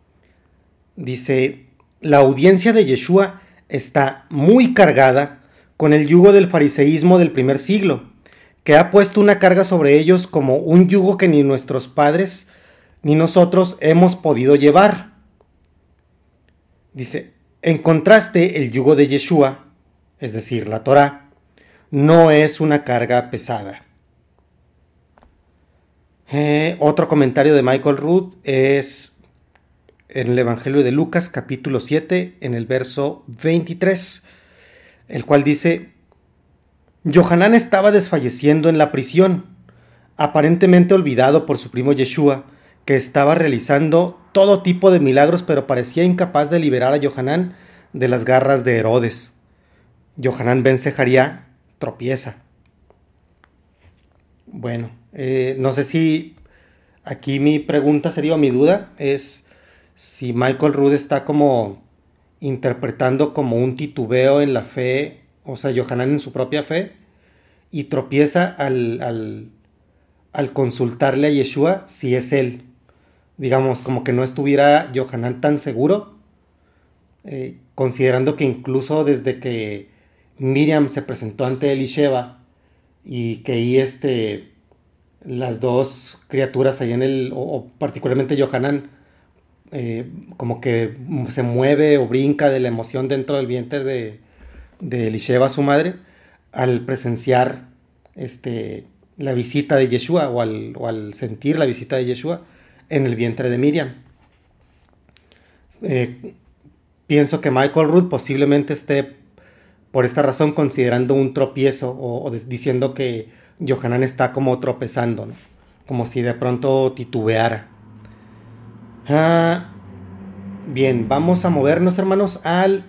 Dice: la audiencia de Yeshua está muy cargada con el yugo del fariseísmo del primer siglo, que ha puesto una carga sobre ellos como un yugo que ni nuestros padres ni nosotros hemos podido llevar. Dice: en contraste, el yugo de Yeshua, es decir, la Torá, no es una carga pesada. Eh, otro comentario de Michael Rood es en el Evangelio de Lucas, capítulo siete, en el verso veintitrés, el cual dice: Yohanan estaba desfalleciendo en la prisión, aparentemente olvidado por su primo Yeshua, que estaba realizando todo tipo de milagros, pero parecía incapaz de liberar a Yohanan de las garras de Herodes. Yohanan ben Sechariah tropieza. Bueno, eh, no sé si aquí mi pregunta sería, o mi duda, es si Michael Rood está como interpretando como un titubeo en la fe, o sea, Yohanan en su propia fe, y tropieza al, al, al consultarle a Yeshua si es él. Digamos, como que no estuviera Yohanan tan seguro, eh, considerando que incluso desde que Miriam se presentó ante Elisheba y que ahí este, las dos criaturas ahí en el, o, o particularmente Yohanan, eh, como que se mueve o brinca de la emoción dentro del vientre de, de Elisheba, su madre, al presenciar este, la visita de Yeshua o al, o al sentir la visita de Yeshua en el vientre de Miriam. Eh, pienso que Michael Rood posiblemente esté por esta razón considerando un tropiezo o, o diciendo que Yohanan está como tropezando, ¿no? Como si de pronto titubeara. Ah, bien, vamos a movernos, hermanos, al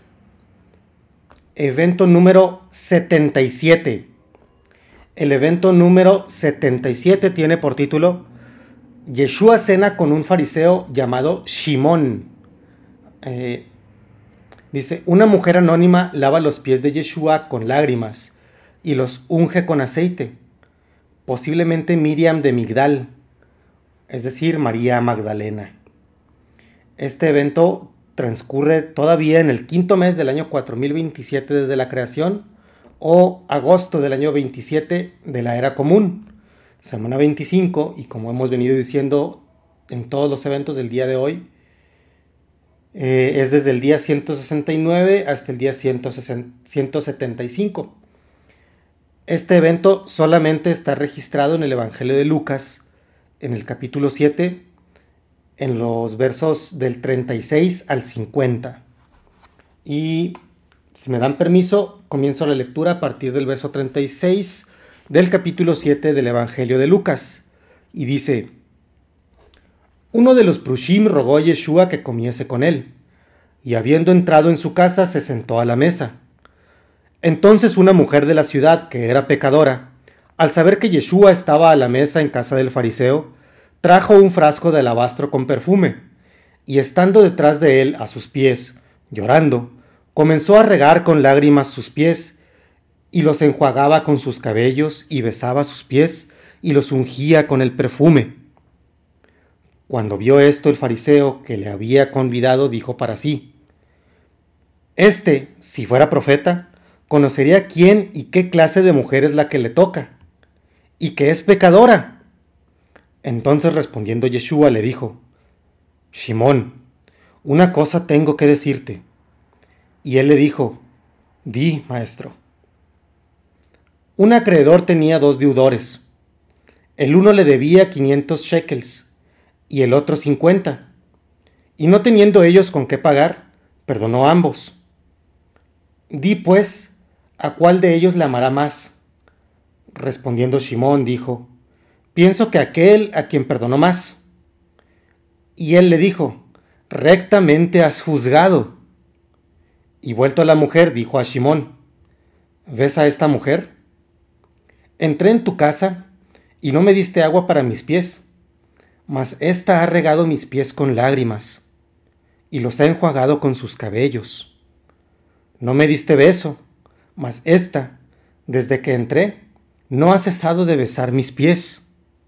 evento número setenta y siete. El evento número setenta y siete tiene por título Yeshua cena con un fariseo llamado Shimón. Eh, dice, una mujer anónima lava los pies de Yeshua con lágrimas y los unge con aceite. Posiblemente Miriam de Migdal, es decir, María Magdalena. Este evento transcurre todavía en el quinto mes del año cuatro mil veintisiete desde la creación, o agosto del año veintisiete de la era común, semana veinticinco, y como hemos venido diciendo en todos los eventos del día de hoy, eh, es desde el día ciento sesenta y nueve hasta el día ciento setenta y cinco. Este evento solamente está registrado en el Evangelio de Lucas, en el capítulo siete, en los versos del treinta y seis al cincuenta. Y si me dan permiso, comienzo la lectura a partir del verso treinta y seis del capítulo siete del Evangelio de Lucas. Y dice, uno de los prushim rogó a Yeshua que comiese con él, y habiendo entrado en su casa se sentó a la mesa. Entonces una mujer de la ciudad, que era pecadora, al saber que Yeshua estaba a la mesa en casa del fariseo, trajo un frasco de alabastro con perfume, y estando detrás de él a sus pies, llorando, comenzó a regar con lágrimas sus pies, y los enjuagaba con sus cabellos, y besaba sus pies, y los ungía con el perfume. Cuando vio esto el fariseo que le había convidado, dijo para sí, Este, si fuera profeta, conocería quién y qué clase de mujer es la que le toca, y que es pecadora. Entonces respondiendo Yeshua le dijo, Shimón, una cosa tengo que decirte. Y él le dijo, di, maestro. Un acreedor tenía dos deudores. El uno le debía quinientos shekels y el otro cincuenta. Y no teniendo ellos con qué pagar, perdonó a ambos. Di pues, ¿a cuál de ellos le amará más? Respondiendo Shimón dijo, pienso que aquel a quien perdonó más. Y él le dijo, rectamente has juzgado. Y vuelto a la mujer, dijo a Shimón, ¿ves a esta mujer? Entré en tu casa y no me diste agua para mis pies, mas ésta ha regado mis pies con lágrimas y los ha enjuagado con sus cabellos. No me diste beso, mas ésta, desde que entré, no ha cesado de besar mis pies.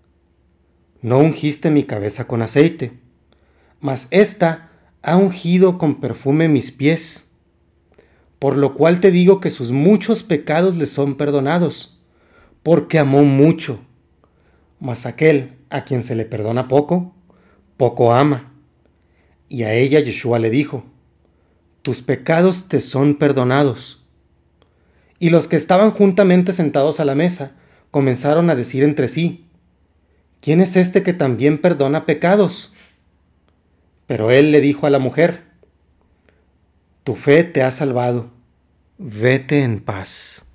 No ungiste mi cabeza con aceite, mas ésta ha ungido con perfume mis pies. Por lo cual te digo que sus muchos pecados le son perdonados, porque amó mucho. Mas aquel a quien se le perdona poco, poco ama. Y a ella Yeshua le dijo, tus pecados te son perdonados. Y los que estaban juntamente sentados a la mesa comenzaron a decir entre sí, ¿quién es este que también perdona pecados? Pero él le dijo a la mujer, tu fe te ha salvado, vete en paz.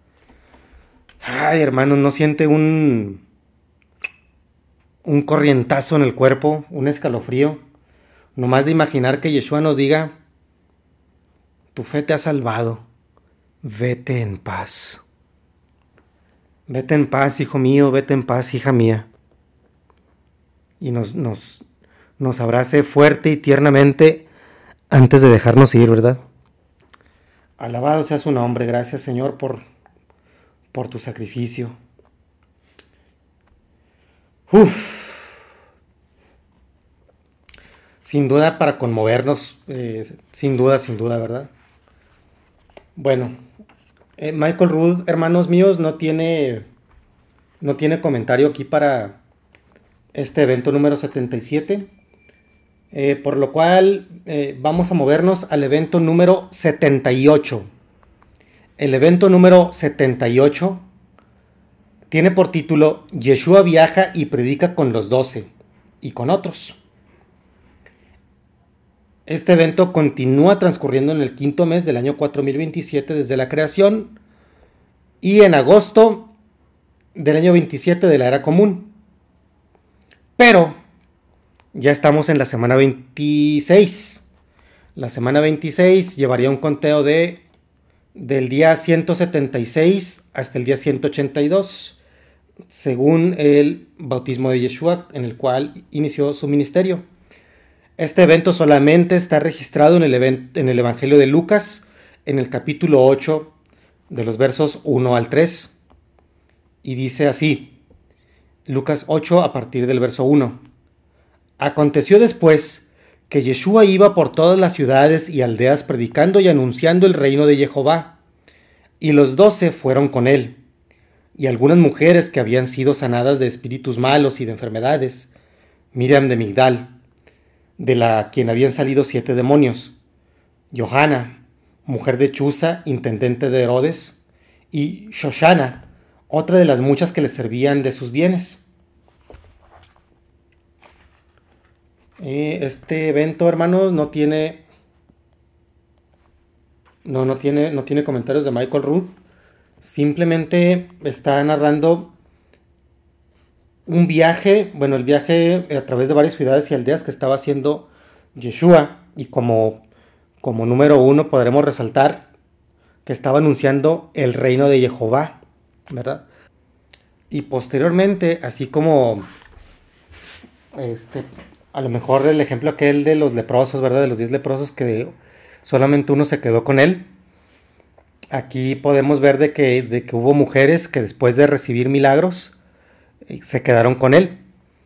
Ay, hermanos, ¿no siente un, un corrientazo en el cuerpo, un escalofrío? Nomás de imaginar que Yeshua nos diga, tu fe te ha salvado, vete en paz. Vete en paz, hijo mío, vete en paz, hija mía. Y nos, nos, nos abrace fuerte y tiernamente antes de dejarnos ir, ¿verdad? Alabado sea su nombre, gracias Señor por, por tu sacrificio. Uf. Sin duda para conmovernos, eh, sin duda, sin duda, ¿verdad? Bueno, eh, Michael Rood, hermanos míos, no tiene, no tiene comentario aquí para este evento número setenta y siete. Eh, por lo cual eh, vamos a movernos al evento número setenta y ocho. El evento número setenta y ocho tiene por título Yeshua viaja y predica con los doce y con otros. Este evento continúa transcurriendo en el quinto mes del año cuatro mil veintisiete desde la creación, y en agosto del año veintisiete de la era común. Pero ya estamos en la semana veintiséis. La semana veintiséis llevaría un conteo de del día ciento setenta y seis hasta el día ciento ochenta y dos, según el bautismo de Yeshua, en el cual inició su ministerio. Este evento solamente está registrado en el, event- en el Evangelio de Lucas, en el capítulo ocho, de los versos uno al tres. Y dice así, Lucas ocho a partir del verso uno. Aconteció después que Yeshua iba por todas las ciudades y aldeas predicando y anunciando el reino de Jehová, y los doce fueron con él, y algunas mujeres que habían sido sanadas de espíritus malos y de enfermedades, Miriam de Migdal, de la quien habían salido siete demonios, Johanna, mujer de Chuza, intendente de Herodes, y Shoshana, otra de las muchas que le servían de sus bienes. Este evento, hermanos, no tiene no, no tiene no tiene comentarios de Michael Rood. Simplemente está narrando un viaje, bueno, el viaje a través de varias ciudades y aldeas que estaba haciendo Yeshua, y como como número uno podremos resaltar que estaba anunciando el reino de Jehová, ¿verdad? Y posteriormente, así como este a lo mejor el ejemplo aquel de los leprosos, ¿verdad? De los diez leprosos que solamente uno se quedó con él. Aquí podemos ver de que, de que hubo mujeres que después de recibir milagros se quedaron con él.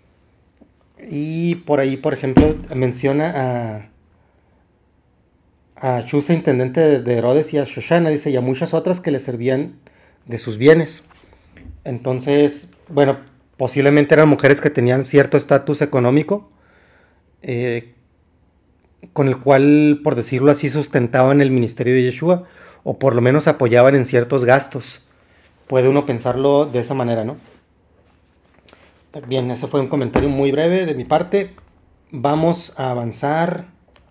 Y por ahí, por ejemplo, menciona a, a Chuza, intendente de Herodes, y a Shoshana, dice, y a muchas otras que le servían de sus bienes. Entonces, bueno, posiblemente eran mujeres que tenían cierto estatus económico, Eh, con el cual, por decirlo así, sustentaban el ministerio de Yeshua, o por lo menos apoyaban en ciertos gastos. Puede uno pensarlo de esa manera, ¿no? Bien, ese fue un comentario muy breve de mi parte. Vamos a avanzar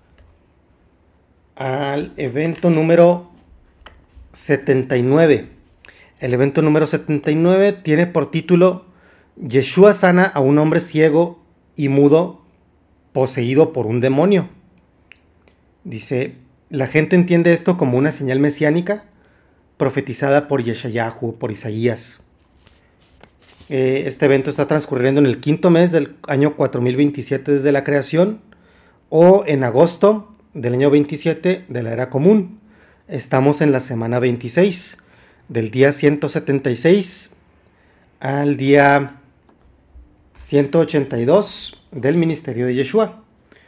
al evento número setenta y nueve. El evento número setenta y nueve tiene por título Yeshua sana a un hombre ciego y mudo poseído por un demonio. Dice, la gente entiende esto como una señal mesiánica profetizada por Yeshayahu, por Isaías. Eh, este evento está transcurriendo en el quinto mes del año cuatro mil veintisiete desde la creación, o en agosto del año veintisiete de la era común. Estamos en la semana veintiséis, del día ciento setenta y seis al día ciento ochenta y dos del ministerio de Yeshua.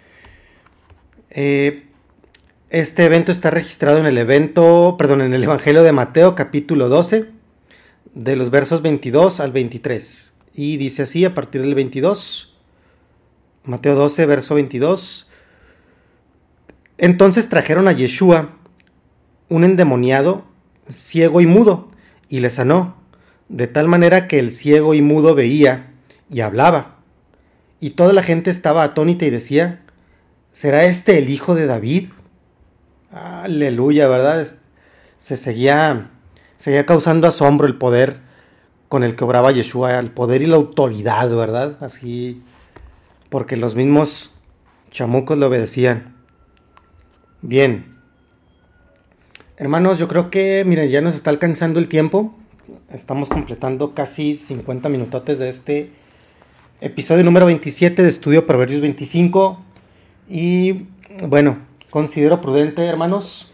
Eh, este evento está registrado en el evento, perdón, en el Evangelio de Mateo, capítulo doce, de los versos veintidós al veintitrés. Y dice así a partir del veintidós, Mateo doce, verso veintidós. Entonces trajeron a Yeshua un endemoniado, ciego y mudo, y le sanó, de tal manera que el ciego y mudo veía y hablaba. Y toda la gente estaba atónita y decía, ¿será este el hijo de David? Aleluya, ¿verdad? Se seguía, seguía causando asombro el poder con el que obraba Yeshua, el poder y la autoridad, ¿verdad? Así, porque los mismos chamucos le obedecían. Bien. Hermanos, yo creo que, miren, ya nos está alcanzando el tiempo. Estamos completando casi cincuenta minutotes de este episodio número veintisiete de Estudio Proverbios veinticinco. Y bueno, considero prudente, hermanos,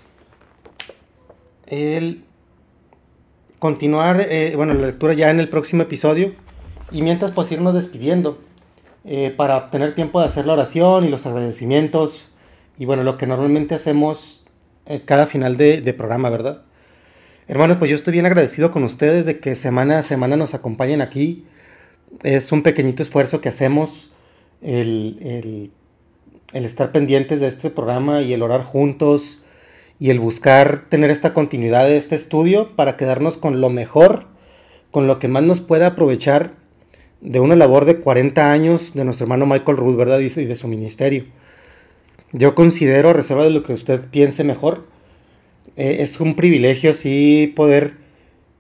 el continuar, eh, bueno, la lectura ya en el próximo episodio. Y mientras, pues irnos despidiendo eh, para tener tiempo de hacer la oración y los agradecimientos. Y bueno, lo que normalmente hacemos eh, cada final de, de programa, ¿verdad? Hermanos, pues yo estoy bien agradecido con ustedes de que semana a semana nos acompañen aquí. Es un pequeñito esfuerzo que hacemos el, el, el estar pendientes de este programa y el orar juntos y el buscar tener esta continuidad de este estudio para quedarnos con lo mejor, con lo que más nos pueda aprovechar de una labor de cuarenta años de nuestro hermano Michael Rood, ¿verdad? Y de su ministerio. Yo considero, a reserva de lo que usted piense mejor, eh, es un privilegio sí poder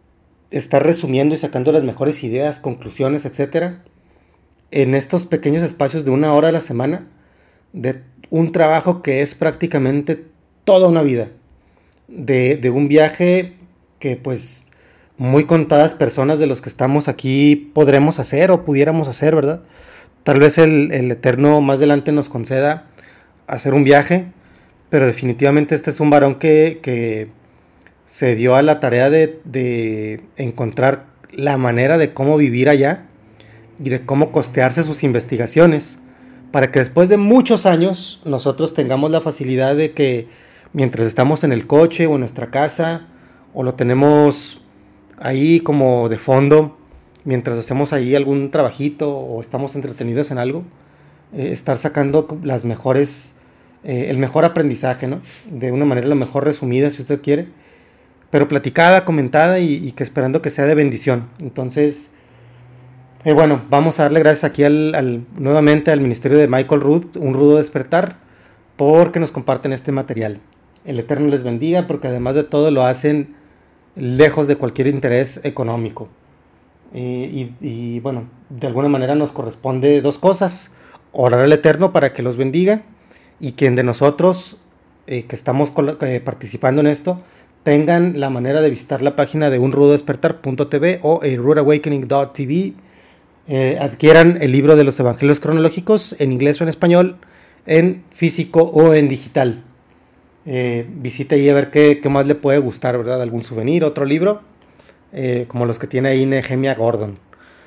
estar resumiendo y sacando las mejores ideas, conclusiones, etcétera, en estos pequeños espacios de una hora a la semana, de un trabajo que es prácticamente toda una vida, de, de un viaje que pues muy contadas personas de los que estamos aquí podremos hacer o pudiéramos hacer, ¿verdad? Tal vez el, el Eterno más adelante nos conceda hacer un viaje, pero definitivamente este es un varón que, que se dio a la tarea de, de encontrar la manera de cómo vivir allá y de cómo costearse sus investigaciones, para que después de muchos años nosotros tengamos la facilidad de que mientras estamos en el coche o en nuestra casa, o lo tenemos ahí como de fondo, mientras hacemos ahí algún trabajito o estamos entretenidos en algo, eh, estar sacando las mejores, eh, el mejor aprendizaje, ¿no? De una manera lo mejor resumida, si usted quiere, pero platicada, comentada y, y que esperando que sea de bendición. Entonces, eh, bueno, vamos a darle gracias aquí al, al, nuevamente al ministerio de Michael Rood, Un Rudo Despertar, porque nos comparten este material. El Eterno les bendiga, porque además de todo lo hacen lejos de cualquier interés económico. Y, y, y bueno, de alguna manera nos corresponde dos cosas: orar al Eterno para que los bendiga, y quien de nosotros eh, que estamos eh, participando en esto tengan la manera de visitar la página de un rudo despertar punto t v o a rude awakening punto t v, eh, adquieran el libro de los evangelios cronológicos en inglés o en español, en físico o en digital. Eh, visite ahí a ver qué, qué más le puede gustar, ¿verdad? Algún souvenir, otro libro, eh, como los que tiene ahí Nehemia Gordon.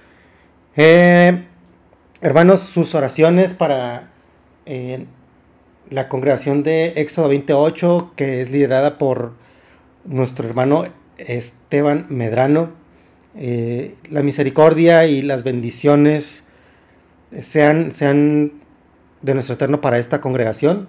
Eh, hermanos, sus oraciones para eh, la congregación de Éxodo veintiocho, que es liderada por nuestro hermano Esteban Medrano. Eh, la misericordia y las bendiciones sean, sean de nuestro Eterno para esta congregación,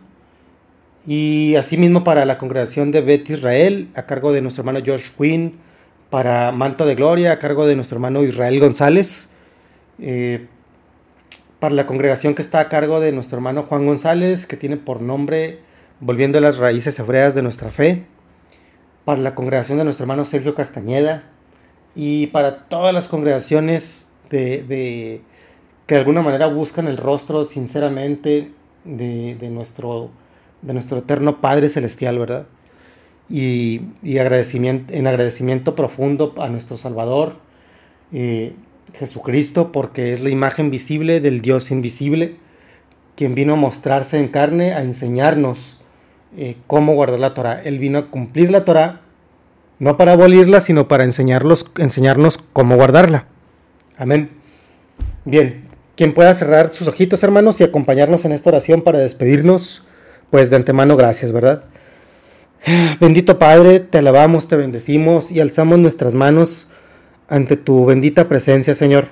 y asimismo para la congregación de Bet Israel, a cargo de nuestro hermano Josh Quinn, para Manto de Gloria, a cargo de nuestro hermano Israel González, eh, para la congregación que está a cargo de nuestro hermano Juan González, que tiene por nombre Volviendo a las Raíces Hebreas de Nuestra Fe, para la congregación de nuestro hermano Sergio Castañeda, y para todas las congregaciones de, de que de alguna manera buscan el rostro sinceramente de, de nuestro de nuestro eterno Padre Celestial, ¿verdad? Y, y agradecimiento, en agradecimiento profundo a nuestro Salvador, eh, Jesucristo, porque es la imagen visible del Dios invisible, quien vino a mostrarse en carne, a enseñarnos eh, cómo guardar la Torah. Él vino a cumplir la Torah, no para abolirla, sino para enseñarlos, enseñarnos cómo guardarla. Amén. Bien, quien pueda cerrar sus ojitos, hermanos, y acompañarnos en esta oración para despedirnos, pues de antemano gracias, ¿verdad? Bendito Padre, te alabamos, te bendecimos y alzamos nuestras manos ante tu bendita presencia, Señor,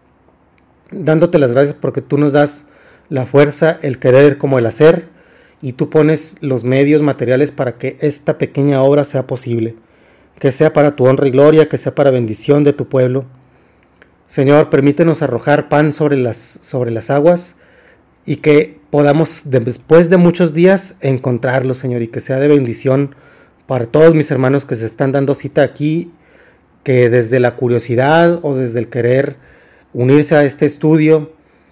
dándote las gracias porque tú nos das la fuerza, el querer como el hacer, y tú pones los medios materiales para que esta pequeña obra sea posible, que sea para tu honra y gloria, que sea para bendición de tu pueblo. Señor, permítenos arrojar pan sobre las, sobre las aguas, y que podamos, después de muchos días, encontrarlo, Señor, y que sea de bendición para todos mis hermanos que se están dando cita aquí, que desde la curiosidad o desde el querer unirse a este estudio,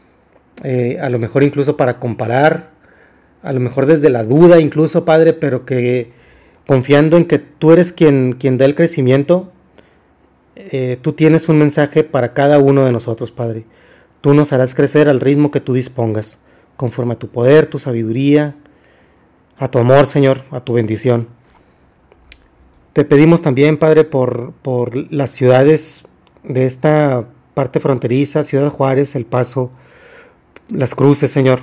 eh, a lo mejor incluso para comparar, a lo mejor desde la duda incluso, Padre, pero que confiando en que tú eres quien, quien da el crecimiento, eh, tú tienes un mensaje para cada uno de nosotros, Padre. Tú nos harás crecer al ritmo que tú dispongas, conforme a tu poder, tu sabiduría, a tu amor, Señor, a tu bendición. Te pedimos también, Padre, por, por las ciudades de esta parte fronteriza, Ciudad Juárez, El Paso, Las Cruces, Señor.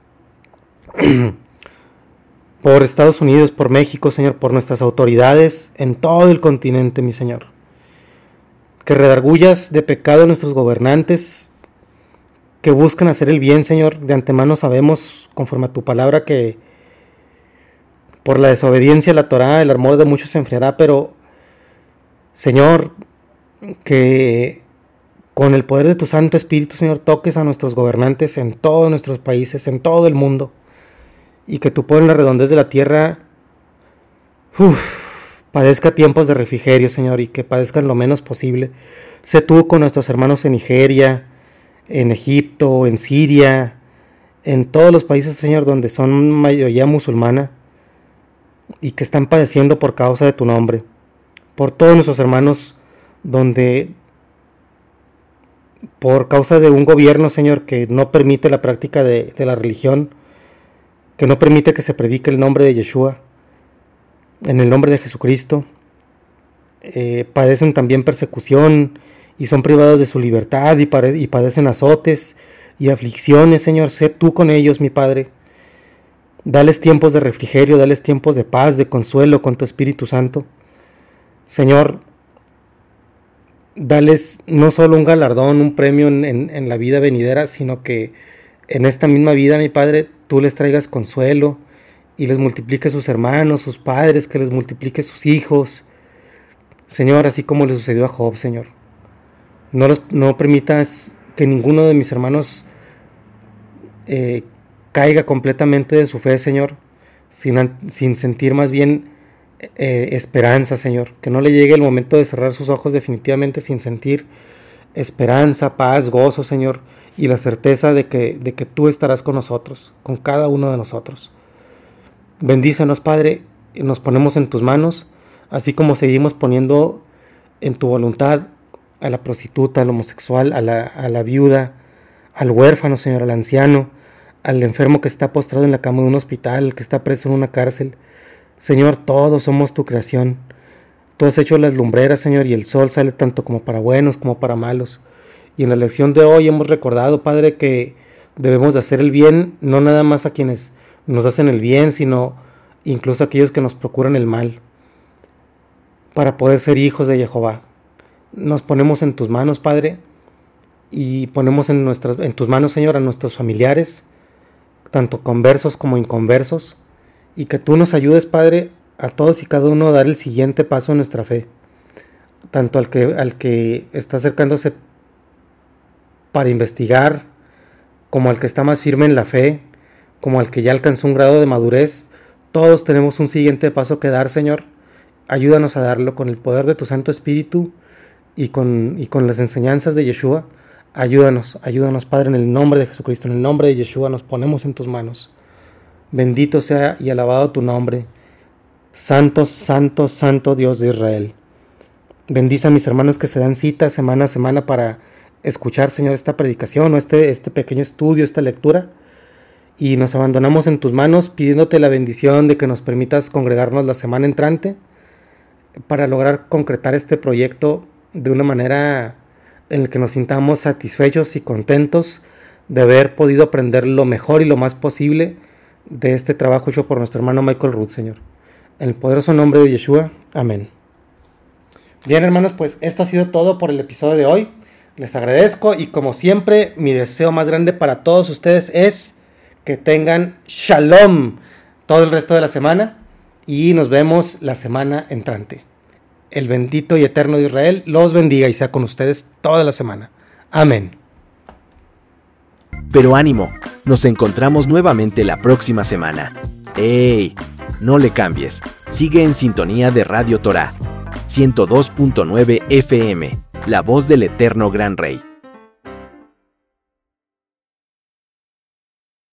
Por Estados Unidos, por México, Señor, por nuestras autoridades en todo el continente, mi Señor. Que redargullas de pecado a nuestros gobernantes, que buscan hacer el bien, Señor. De antemano sabemos, conforme a tu palabra, que por la desobediencia a la Torá el amor de muchos se enfriará, pero, Señor, que con el poder de tu Santo Espíritu, Señor, toques a nuestros gobernantes en todos nuestros países, en todo el mundo, y que tú, por la redondez de la tierra, uf, padezca tiempos de refrigerio, Señor, y que padezcan lo menos posible. Sé tú con nuestros hermanos en Nigeria, en Egipto, en Siria, en todos los países, Señor, donde son mayoría musulmana y que están padeciendo por causa de tu nombre. Por todos nuestros hermanos donde por causa de un gobierno, Señor, que no permite la práctica de, de la religión, que no permite que se predique el nombre de Yeshua, en el nombre de Jesucristo, eh, padecen también persecución y son privados de su libertad y, pare- y padecen azotes y aflicciones, Señor. Sé tú con ellos, mi Padre. Dales tiempos de refrigerio, dales tiempos de paz, de consuelo con tu Espíritu Santo. Señor, dales no solo un galardón, un premio en, en, en la vida venidera, sino que en esta misma vida, mi Padre, tú les traigas consuelo y les multipliques sus hermanos, sus padres, que les multipliques sus hijos. Señor, así como le sucedió a Job, Señor. No, los, no permitas que ninguno de mis hermanos eh, caiga completamente de su fe, Señor, sin, sin sentir más bien eh, esperanza, Señor. Que no le llegue el momento de cerrar sus ojos definitivamente sin sentir esperanza, paz, gozo, Señor, y la certeza de que, de que tú estarás con nosotros, con cada uno de nosotros. Bendícenos, Padre, y nos ponemos en tus manos, así como seguimos poniendo en tu voluntad a la prostituta, al homosexual, a la, a la viuda, al huérfano, Señor, al anciano, al enfermo que está postrado en la cama de un hospital, que está preso en una cárcel. Señor, todos somos tu creación. Tú has hecho las lumbreras, Señor, y el sol sale tanto como para buenos como para malos. Y en la lección de hoy hemos recordado, Padre, que debemos de hacer el bien, no nada más a quienes nos hacen el bien, sino incluso a aquellos que nos procuran el mal, para poder ser hijos de Jehová. Nos ponemos en tus manos, Padre, y ponemos en, nuestras, en tus manos, Señor, a nuestros familiares, tanto conversos como inconversos, y que tú nos ayudes, Padre, a todos y cada uno a dar el siguiente paso en nuestra fe, tanto al que, al que está acercándose para investigar, como al que está más firme en la fe, como al que ya alcanzó un grado de madurez. Todos tenemos un siguiente paso que dar, Señor. Ayúdanos a darlo con el poder de tu Santo Espíritu y con, y con las enseñanzas de Yeshua. Ayúdanos, ayúdanos, Padre, en el nombre de Jesucristo, en el nombre de Yeshua nos ponemos en tus manos. Bendito sea y alabado tu nombre. Santo, santo, santo Dios de Israel. Bendice a mis hermanos que se dan cita semana a semana para escuchar, Señor, esta predicación o este, este pequeño estudio, esta lectura. Y nos abandonamos en tus manos pidiéndote la bendición de que nos permitas congregarnos la semana entrante para lograr concretar este proyecto de una manera en la que nos sintamos satisfechos y contentos de haber podido aprender lo mejor y lo más posible de este trabajo hecho por nuestro hermano Michael Root, Señor. En el poderoso nombre de Yeshua. Amén. Bien, hermanos, pues esto ha sido todo por el episodio de hoy. Les agradezco y como siempre, mi deseo más grande para todos ustedes es que tengan shalom todo el resto de la semana y nos vemos la semana entrante. El bendito y eterno de Israel los bendiga y sea con ustedes toda la semana. Amén. Pero ánimo, nos encontramos nuevamente la próxima semana. ¡Ey! No le cambies, sigue en sintonía de Radio Torah, ciento dos punto nueve F M, la voz del eterno Gran Rey.